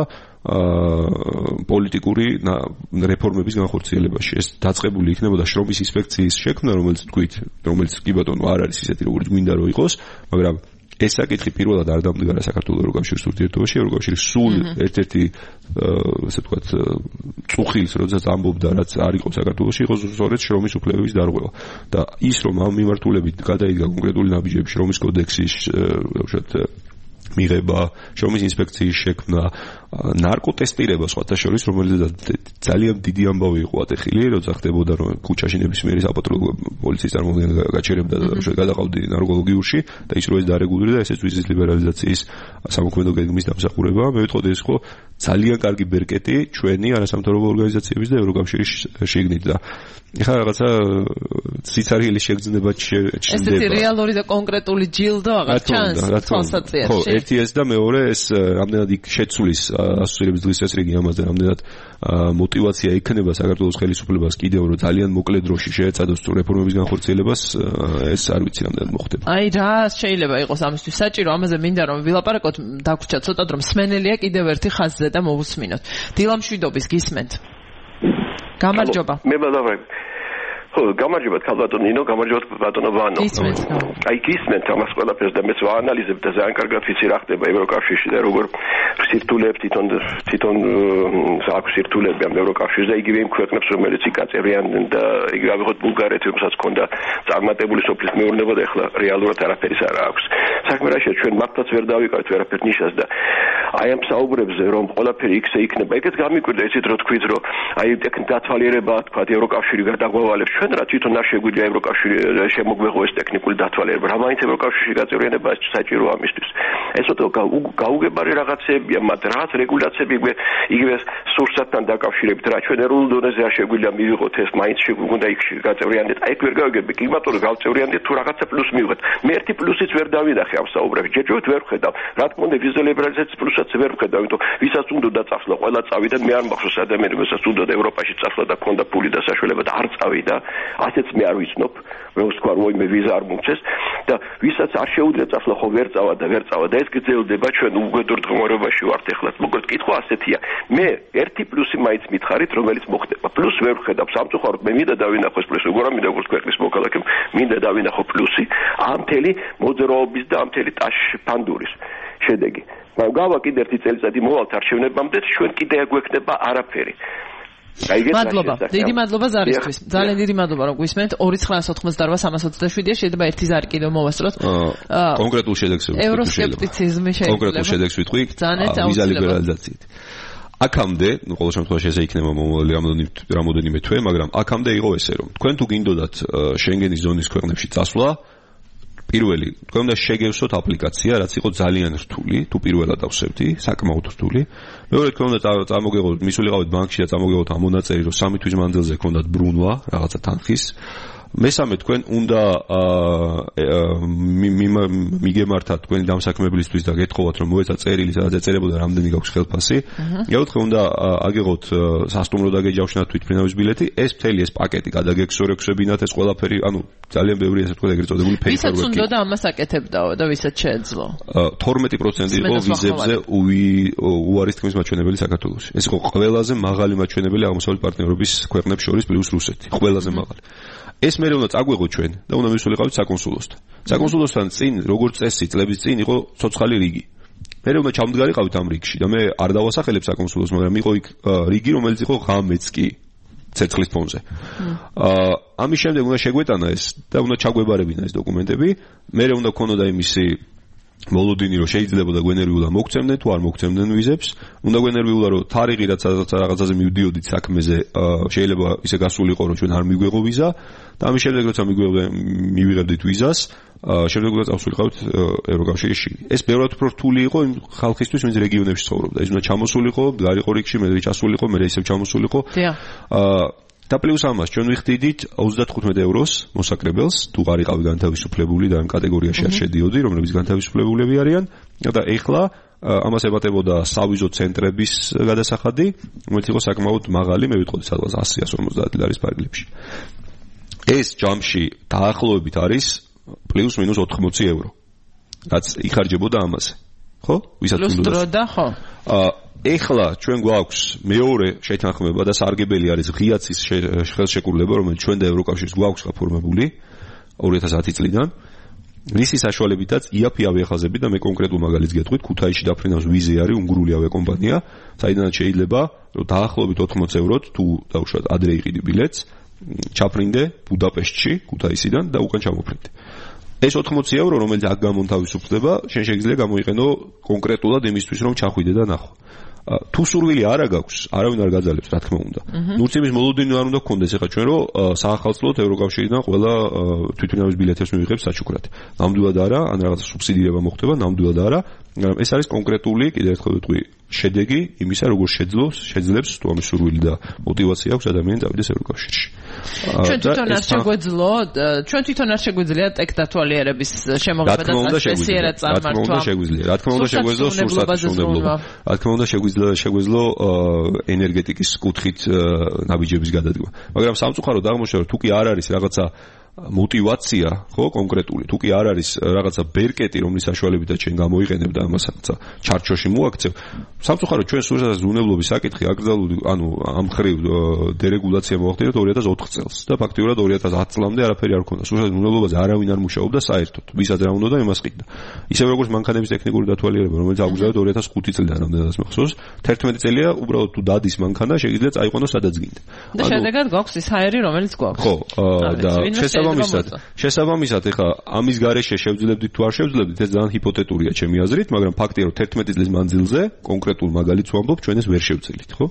პოლიტიკური რეფორმების განხორციელებაში. ეს დაწყებული იქნებოდა შრომის ინსპექციის შექმნა, რომელიც თქვით, რომელიც კი ბატონო არ არის ისეთი როგორც გვინდა რომ იყოს, მაგრამ ეს საკითხი პირველად არ დამდგარა საქართველოს ევროკავშირის ურთიერთობაში, ევროკავშირი სულ ერთ-ერთი ასე ვთქვათ წუხილს, როდესაც ამბობდა, რაც არ იყო საქართველოში, იყო სწორედ შრომის უფლებების დარღვევა. და ის რომ ამ მიმართულებით გადაიდგა კონკრეტული ნაბიჯები შრომის კოდექსის უშუალოდ მიღება, შრომის ინსპექციის შექმნა, ნარკოტესტირება სხვათა შორის, რომელზეც ძალიან დიდი ამბავი იყო ატეხილი, როცა ხდებოდა რომ ქუჩაში ნებისმიერი საპატრულო პოლიციის წარმომადგენელი გაჩერებდა და უშუალოდ გადაყავდი ნარკოლოგიურში და ის რო ეს დარეგულირდა, ესეც ვიზის ლიბერალიზაციის სამოქმედო გეგმის დამსახურებაა. მე ვიტყოდი ეს ხო ძალიან კარგი ბერკეტი ჩვენი არასამთავრობო ორგანიზაციების და ევროკავშირის შიგნით და ეხლა რაღაცა სიცარიელი შეგრძნება ჩნდება. ესეთი რეალური და კონკრეტული ჯილდო აღარ ჩანს თვალსაჩინოში. ხო, ერთი ეს და მეორე ეს რამდენად იქ შეცვლის ასოცირების დღის წესრიგი ამაზე, რამდენად мотивация იქნება საქართველოს ხელისუფლებას კიდევ რომ ძალიან მოკლე დროში შეეცადოს რეფორმების განხორციელებას, ეს არ ვიცი რამდენად მოხდება. აი რა შეიძლება იყოს ამისთვის საჭირო, ამაზე მინდა რომ ვილაპარაკოთ, დაგვრჩა ცოტად რომ სმენელია კიდევ ერთი ხაზზე და მოვუსმინოთ. დილამშვიდობის გისმენთ. გამარჯობა. მე ბადავარ. ხო, გამარჯობა ქალბატონო ნინო, გამარჯობა ბატონო ვანო. აი გისმენთ ამას ყველაფერს და მეც ვაანალიზებ და ძალიან კარგად ვიცი რა ხდება ევროკავშირში და როგორ სირთულეებს თვითონ თვითონ აქვს სირთულეები ამ ევროკავშირში და იგივე იმ ქვეყნებს რომელიც იკაწევიან და იგივე ავიღოთ ბულგარეთი რომელსაც ჰქონდა წარმატებული სოფლის მეურნეობა და ეხლა რეალურად არაფერის არ აქვს. საქმე რა შეიძლება ჩვენ მართლაც ვერ დავიკავეთ ვერაფერ ნიშას და აი ამ საუბრებზე რომ ყველაფერი იქსე იქნება, ეგეც გამიკვირდა ისიც რომ თქვით რომ აი დათვალიერება თქვა ევროკავშირი გადაგვავალებს ჩვენ რა თვითონ არ შეგვიძლია ევროკავშირი შემოგვეღოს ტექნიკური დათვალიერება. რა მაინც ევროკავშირში გაწევრიანება საჭირო ამისთვის. ეს უთო გაუგებარი რაღაცებია, მაგრამ რაღაც რეგულაციები იგივე სურსათთან დაკავშირებით რა ჩვენ ეროვნულ დონეზე არ შეგვიძლია მივიღოთ ეს მაინც შეგვიძლია იქ გაწევრიანდეთ. აი ვერ გავიგები კლიმატური გავწევრიანდეთ თუ რაღაცა პლუს მივიღეთ. მე ერთი პლუსიც ვერ დავინახე ამ საუბრებში. ჯერჯერობით ვერ ხედავ. რა თქმა უნდა ვიზა ლიბერალიზაციის პლუსაც ვერ ხედავ, იმიტომ ვისაც უნდა წასვლა ყველა წავიდა, მე არ მახსოვს ადამიანებს ვისაც უნდა ევროპაში წასვლა და ქონდა ფული და საშუალება და არ წავიდა. ასეც მე არ ვიცნობ, რომ თქვა რომ მე ვიზა არ მომწეს და ვისაც არ შეუძლია წასვლა ხო ვერ წავა და ვერ წავა და ეს გრძელდება ჩვენ უგედურ დღმარებაში ვართ ეხლა. მოკლედ კითხვა ასეთია. მე ერთი პლუსი მაინც მითხარით, რომელიც მოხდება. პლუს ვერ ვხედავ სამწუხაროდ მე მინდა დავინახო ეს პლუსი, როგორ მინდა როგორც ქვეყნის მოქალაქემ, მინდა დავინახო პლუსი ამ მთელი მოძრაობის და ამ მთელი ტაშფანდურის შედეგი. მაგრამ გავა კიდე ერთი წელიწადი მოვალთ არჩევნებამდე, ჩვენ კიდე აგვექნება არაფერი. მადლობა. დიდი მადლობა ზარისთვის. ძალიან დიდი მადლობა რომ გვისმენთ. ორი ცხრაას ოთხმოცდაოთხ სამას ოცდაშვიდია, შეიძლება ერთი ზარი კიდევ მოვასწროთ. კონკრეტულ შედეგს ვიტყვი. ევროსკეპტიციზმი შეიძლება. კონკრეტულ შედეგს ვიტყვი. ვიზა ლიბერალიზაციით. აქამდე, ნუ ყოველ შემთხვევაში ესე იქნება მომავალი რამოდენიმე თვე, მაგრამ აქამდე იყო ესე რომ თქვენ თუ გინდოდათ შენგენის ზონის ქვეყნებში წასვლა, პირველი, თქვენ უნდა შეგევსოთ აპლიკაცია, რაც იყო ძალიან რთული, თუ პირველად ავსებდი, საკმაოდ რთული. მეორე, თქვენ უნდა წარმოგეღოთ, მისულიყავით ბანკში და წარმოგეღოთ ამ მონაწერი, რომ სამი თვის მანძილზე გქონდათ ბრუნვა, რაღაცა თანხის. მესამე, თქვენ უნდა მიგემართათ თქვენი დამსაქმებლისთვის და გეთხოვათ, რომ მოეცა წერილი, სადაც ეწერებოდა რამდენი გაქვს ხელფასი. მეოთხე, უნდა აგეღოთ სასტუმრო დაგეჯავშნათ თვითმფრინავის ბილეთი. ეს მთელი ეს პაკეტი გადაგექსორექსებინათ ეს ყველაფერი, ანუ ძალიან ბევრი ესე ვთქვათ ეგრეთ წოდებული paperwork. ვისაც უნდა და ამას აკეთებდაო და ვისაც შეეძლო. თორმეტი პროცენტი იყო ვიზებზე უარის თქმის მაჩვენებელი საქართველოში. ეს იყო ყველაზე მაღალი მაჩვენებელი აღმოსავლეთ პარტნიორობის ქვეყნებს შორის პლუს რუსეთი. ყველაზე მაღალი. ეს მე უნდა წაგვეღოთ ჩვენ და უნდა მისულიყავით საკონსულოსთან. საკონსულოსთან წინ, როგორც წესი, წლების წინ იყო ცოცხალი რიგი. მე უნდა ჩამდგარიყავით ამ რიგში და მე არ დავასახელებ საკონსულოს, მაგრამ იყო იქ რიგი, რომელიც იყო ღამეც კი ცეცხლის ფონზე. აა ამის შემდეგ უნდა შეგვეტანა ეს და უნდა ჩაგვებარებინა ეს დოკუმენტები. მე უნდა გქონოდა იმისი მოლოდინი რომ შეიძლებოდა გვენერვიულა მოგცემდნენ თუ არ მოგცემდნენ ვიზებს. უნდა გვენერვიულა რომ თარიღი რაც რაღაცაზე მივდიოდით საქმეზე შეიძლება ისე გასულიყო რომ ჩვენ არ მიგვეღო ვიზა და ამის შემდეგ როცა მივიღებდით ვიზას, შემდეგ უნდა წავსულიყავთ ევროკავშირში. ეს ბევრად უფრო რთული იყო იმ ხალხისთვის, ვინც რეგიონებში ცხოვრობდა. ის უნდა ჩამოსულიყო, გარიყო რიგში, მე ჩასულიყო, მე ისევ ჩამოსულიყო. აა და პლუს ამას ჩვენ ვიხდიდით ოცდათხუთმეტ ევროს მოსაკრებელს, თუ არ იყავი განთავისუფლებული და ამ კატეგორიაში არ შედიოდი, რომლებიც განთავისუფლებულები არიან. და ეხლა ამას ებატებოდა სავიზო ცენტრების გადასახადი, რომელიც იყო საკმაოდ მაღალი, მე ვიტყოდი სადღაც ასი ასი ორმოცდაათი ლარის პარკლებში. ეს ჯამში დაახლოებით არის პლუს მინუს ოთხმოცი ევრო. რაც იხარჯებოდა ამაზე. ხო? ვისაც უნდა. პლუს დრო და ხო. აა ეხლა ჩვენ გვაქვს მეორე შეთანხმება და სარგებელი არის ღიაცის ხელშეკრულება, რომელიც ჩვენ და ევროკავშირს გვაქვს გაფორმებული ორი ათას ათი წლიდან. მისი საშუალებითაც იაფი ავიახაზები და მე კონკრეტულ მაგალითს გეტყვით, ქუთაისში დაფრინავს ვიზი არის უნგრული ავიაკომპანია, საიდანაც შეიძლება დაახლოებით ოთხმოცი ევროთ თუ დაუშვათ ადრე იყიდი ბილეთს, ჩაფრინდე ბუდაპეშტში, ქუთაისიდან და უკან ჩამოფრინდე. ეს ოთხმოცი euро, რომელიც აქ გამონთავისუფლდება, შენ შეგიძლია გამოიყენო კონკრეტულად იმისთვის, რომ ჩახვიდე და ნახო. თუ სურვილი არა გაქვს, არავინ არ გაძალებს, რა თქმა უნდა. ნურც იმის მოლოდინი არ უნდა გქონდეს, ეხლა ჩვენ რომ საახალწლოდ ევროკავშირიდან ყველა თვითმფრინავის ბილეთებს მივიღებს საჩუქრად. ნამდვილად არა, ან რაღაც სუბსიდირება მოხდება, ნამდვილად არა, მაგრამ ეს არის კონკრეტული, კიდევ ერთხელ ვიტყვი, შედეგი იმისა, როგორ შეძლოს, შეძლებს თუ ამის სურვილი და мотиваცია აქვს ადამიანი წავიდეს ევროკავშირში. ჩვენ თვითონ არ შეგვეძლო, ჩვენ თვითონ არ შეგვიძლია ტექ დათვალიერების შემოღება და წესიერად წარმართვა. რა თქმა უნდა შეგვიძლია. რა თქმა უნდა შეგვეძლო სურსათმშენებლობა. რა თქმა უნდა შეგვიძლია შეგვეძლო ენერგეტიკის კუთხით ნაბიჯების გადადგმა. მაგრამ სამწუხაროდ აღმოჩნდა, რომ თუ კი არ არის რაღაცა мотиваცია, ხო, კონკრეტული, თუ კი არ არის რაღაცა ბერკეტი, რომლის საშუალებითაც ჩვენ გამოიყენებ და ამას რაღაცა ჩარჩოში მოაქცევ, სამწუხაროდ ჩვენ სურსათმშენებლობის ზრუნებლობის საკითხი აკრძალული, ანუ ამ ხრივ დერეგულაცია მოახდინეთ ორი ათას ოთხ წელს და ფაქტიურად ორი ათას ათი წლამდე არაფერი არ ქონდა. სურსათმშენებლობის ზრუნებლობაზე არავინ არ მუშაობდა საერთოდ. ვისაც რა უნდა და იმას ყიდდა. ისევ როგორც მანქანების ტექნიკური დათვალიერება, რომელიც აუგზავნეთ ორი ათას ხუთი წლიდან რამდენადაც მახსოვს, თერთმეტი წელია უბრალოდ თუ დადის მანქანა, შეგიძლია წაიყვანო სადაც გინდა. და შედეგად გვაქვს ის ჰაერი, რომელიც გვაქვს. ხო, და შესაბამისად, შესაბამისად, ეხლა ამის გარეშე შევძლებდით თუ არ შევძლებდით, ეს ძალიან ჰიპოთეტურია ჩემი აზრით, მაგრამ ფაქტია, რომ თერთმეტი წლის მანძილზე კონკრეტულ მაგალითს ვამბობ, ჩვენ ეს ვერ შევძელით, ხო?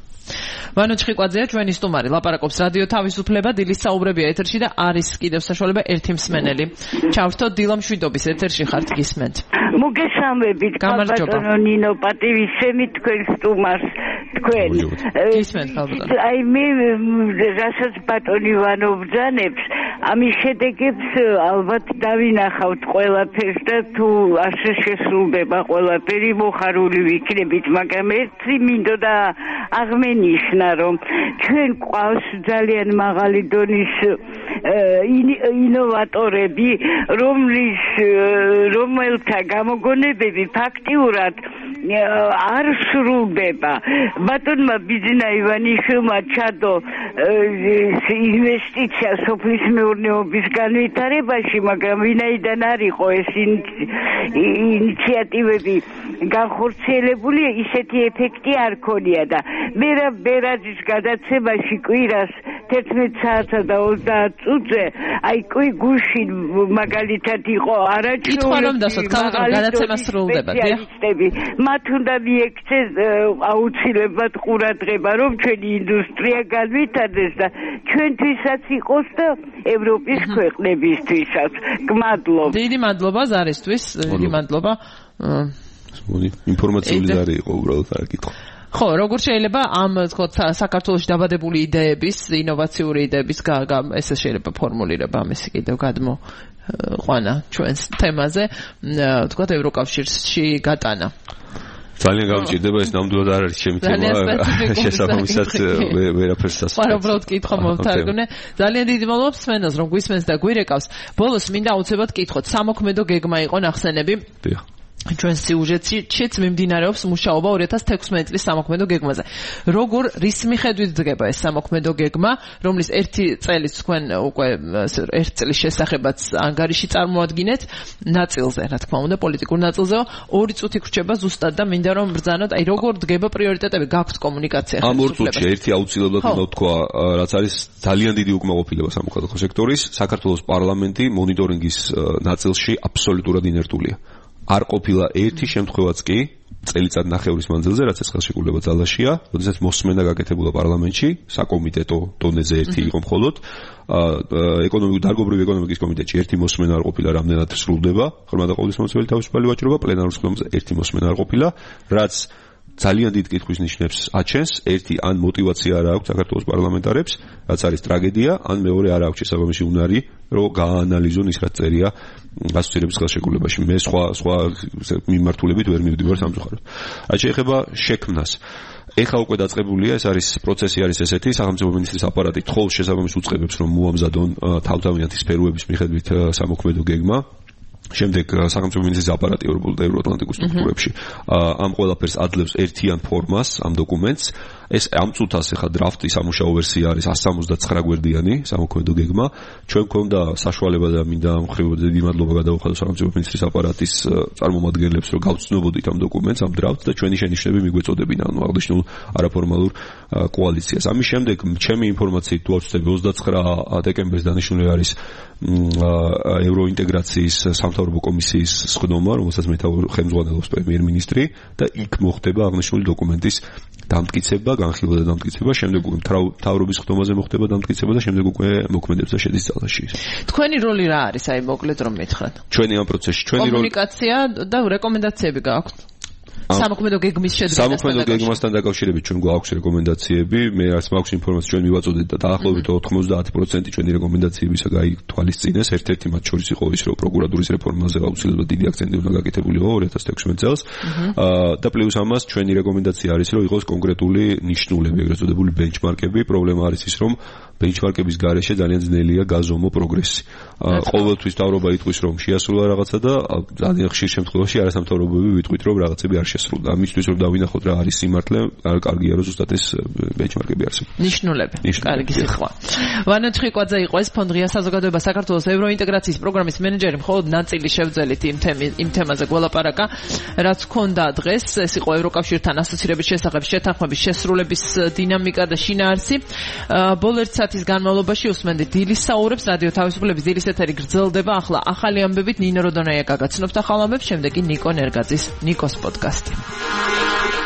ვანო ჩხიკვაძეა ჩვენი სტუმარი, ლაპარაკობს რადიო თავისუფლება, დილის საუბრებია ეთერში და არის კიდევ საშუალება ერთი მსმენელი. ჩავრთოთ დილა მშვიდობის ეთერში ხართ გისმენთ. მოგესალმებით, ბატონო ნინო, პატივისცემით თქვენ სტუმარს. თქვენ გისმენთ ბატონო. აი მე რასაც ბატონი ვანო ბრძანებს, ამის შედეგებს ალბათ დავინახავთ ყველაფერს და თუ ასე შესრულდება ყველაფერი მოხარული ვიქნებით, მაგრამ ერთი მინდოდა აღმენიშნა, რომ ჩვენ ყავს ძალიან მაღალი დონის ინოვატორები, რომლის რომელთა გამოგონებები ფაქტიურად არ სრულდება. ბატონმა ბიძინა ივანიშვილმა ჩადო ინვესტიცია სოფლის მეურნეობის განვითარებაში, მაგრამ ვინაიდან არ იყო ეს ინიციატივები განხორციელებული, ისეთი ეფექტი არ ქონია და მე ბერაძის გადაცემაში კვირას თერთმეტ საათსა და ოცდაათ წუთზე აი კვი გუშინ მაგალითად იყო არაჩვეულებრივი სპეციალისტები, მათ უნდა მიექცეს აუცილებლად ყურადღება, რომ ჩვენი ინდუსტრია განვითარდეს და ჩვენთვისაც იყოს და ევროპის ქვეყნებისთვისაც. გმადლობ. დიდი მადლობა ზარისთვის, დიდი მადლობა. ინფორმაციული ზარი იყო უბრალოდ არ გითხო. ხო, როგორ შეიძლება ამ თქოთ საქართველოში დაბადებული იდეების, ინოვაციური იდეების ესე შეიძლება ფორმულირება ამისი კიდევ გადმო ყვანა ჩვენს თემაზე, თქოთ ევროკავშირში გატანა. ძალიან გამჭირდება, ეს ნამდვილად არ არის ჩემი თემა, შესაბამისად ვერაფერს დასწრებ. ვარ უბრალოდ კითხვა მოვთარგმნე. ძალიან დიდი მადლობა სმენელს, რომ გვისმენს და გვირეკავს. ბოლოს მინდა აუცილებლად კითხოთ, სამოქმედო გეგმა იყო ნახსენები. დიახ. ჩვენ სიუჟეტშიც მიმდინარეობს მუშაობა ორი ათას თექვსმეტი წლის სამოქმედო გეგმაზე. როგორ რის მიხედვით დგება ეს სამოქმედო გეგმა, რომლის ერთი წელიც თქვენ უკვე ერთ წლის შესახებაც ანგარიში წარმოადგენთ ნაწილზე, რა თქმა უნდა, პოლიტიკურ ნაწილზეო, ორი წუთი გრჩება ზუსტად და მინდა რომ ბრძანოთ, აი როგორ დგება პრიორიტეტები, გაქვთ კომუნიკაცია. ამ ორ წუთში ერთი აუცილებლად უნდა თქვა, რაც არის ძალიან დიდი უკმაყოფილება სამოქალაქო სექტორის, საქართველოს პარლამენტი მონიტორინგის ნაწილში აბსოლუტურად ინერტულია. არ ყოფილა ერთი შემთხვევაც კი წელიწად ნახევრის მანძილზე, რაც ეს ხელშეკრულება ძალაშია, როდესაც მოსმენა გაკეთებულა პარლამენტში, საკომიტეტო დონეზე ერთი იყო მხოლოდ, ეკონომიკური დარგობრივი ეკონომიკის კომიტეტში ერთი მოსმენა არ ყოფილა, რამდენად სრულდება ხორმა და ყოვლისმომცველი თავისუფალი ვაჭრობა, პლენარულ სხდომაზე ერთი მოსმენა არ ყოფილა, რაც ძალიან დიდ კითხვის ნიშნებს აჩენს, ერთი ან мотиваცია არ აქვს საქართველოს პარლამენტარებს, რაც არის ტრაგედია, ან მეორე არ აქვს შესაბამისი უნარი, რომ გააანალიზონ ის რაც წერია გასაცილების ხელშეკრულებაში. მე სხვა სხვა მიმართულებით ვერ მივდივარ სამწუხაროდ. რაც შეეხება შექმნას, ეხლა უკვე დაწყებულია, ეს არის პროცესი არის ესეთი, სახელმწიფო მინისტრის აპარატი თხოვს შესაბამის უწყებებს, რომ მოამზადონ თავდავინათი სფეროების მიხედვით სამოქმედო გეგმა. შემდეგ სახელმწიფო მინისტრის აპარატი ევროპულ და ევროატლანტიკურ სტრუქტურებში ამ ყველაფერს აძლევს ერთიან ფორმას, ამ დოკუმენტს. ეს ამ წუთას ახლა დრაფტი სამუშაო ვერსია არის one seventy-nine გვერდიანი სამოქმედო გეგმა. ჩვენ გვქონდა საშუალება და მინდა ამ ხრივ დიდი მადლობა გადავხადო სახელმწიფო მინისტრის აპარატის წარმომადგენლებს, რომ გავცნობოდით ამ დოკუმენტს, ამ დრაფტს და ჩვენი შენიშვნები მიგვეწოდებინა, ანუ აღნიშნულ არაფორმალურ კოალიციას. ამის შემდეგ ჩემი ინფორმაციით თუ არ ვცდები twenty-nine დეკემბერს დანიშნული არის ევროინტეგრაციის სამთავრობო კომისიის სხდომა, რომელსაც ხელმძღვანელობს პრემიერ-მინისტრი და იქ მოხდება აღნიშნული დოკუმენტის დამტკიცება, განხილვა და დამტკიცება, შემდეგ უკვე მთავრობის სხდომაზე მოხდება დამტკიცება და შემდეგ უკვე მოქმედებს და შედის ძალაში. თქვენი როლი რა არის, აი მოკლედ რომ მითხრათ? ჩვენი ამ პროცესში, ჩვენი როლი კომუნიკაცია და რეკომენდაციები გააქვთ? სამოქმედო გეგმის შედგენასთან სამოქმედო გეგმასთან დაკავშირებით ჩვენ გვაქვს რეკომენდაციები, მე რაც მაქვს ინფორმაცია ჩვენ მივაწოდეთ და დაახლოებით ninety percent ჩვენი რეკომენდაციებისა გაითვალისწინეს. ერთ-ერთი მათ შორის იყო ის, რომ პროკურატურის რეფორმაზე აუცილებლად დიდი აქცენტი უნდა გაკეთებულიყო two thousand sixteen წელს. და პლუს ამას ჩვენი რეკომენდაცია არის, რომ იყოს კონკრეტული ნიშნულები, ეგრეთ წოდებული ბენჩმარკები. პრობლემა არის ის, რომ ბენჩმარკების გარეშე ძალიან ძნელია გაზომო პროგრესი. ყოველთვის თავრობა იტყვის, რომ შეასრულა რაღაცა და ძალიან ხშირ შემთხვევაში არასამთავრობოები ვიტყვით, რომ რაღაცები არ შესრულდა. ამისთვის რომ დავინახოთ რა არის სიმართლე, კარგია რომ ზუსტად ეს ბენჩმარკები არსებობს. ნიშნულები. კარგი სიტყვა. ვანო ჩხიკვაძე იყო ეს ფონდ ღია საზოგადოება საქართველოს ევროინტეგრაციის პროგრამის მენეჯერი, მხოლოდ ნაწილი შევძელით იმ იმ თემაზე გველაპარაკა, რაც ჰქონდა დღეს. ეს იყო ევროკავშირთან ასოცირების შესახებ შეთანხმების შესრულების დინამიკა და შინაარსი. ბოლო ერთ საათის განმავლობაში უსმენდით დილის საუბრებს, რადიო თავისუფლების დილის ეთერი გრძელდება. ახლა ახალი ამბებით ნინო როდონაია გაგაცნობს ახალ ამბებს, შემდეგ კი ნიკო ნერგაძის ნიკოს პოდკასტი.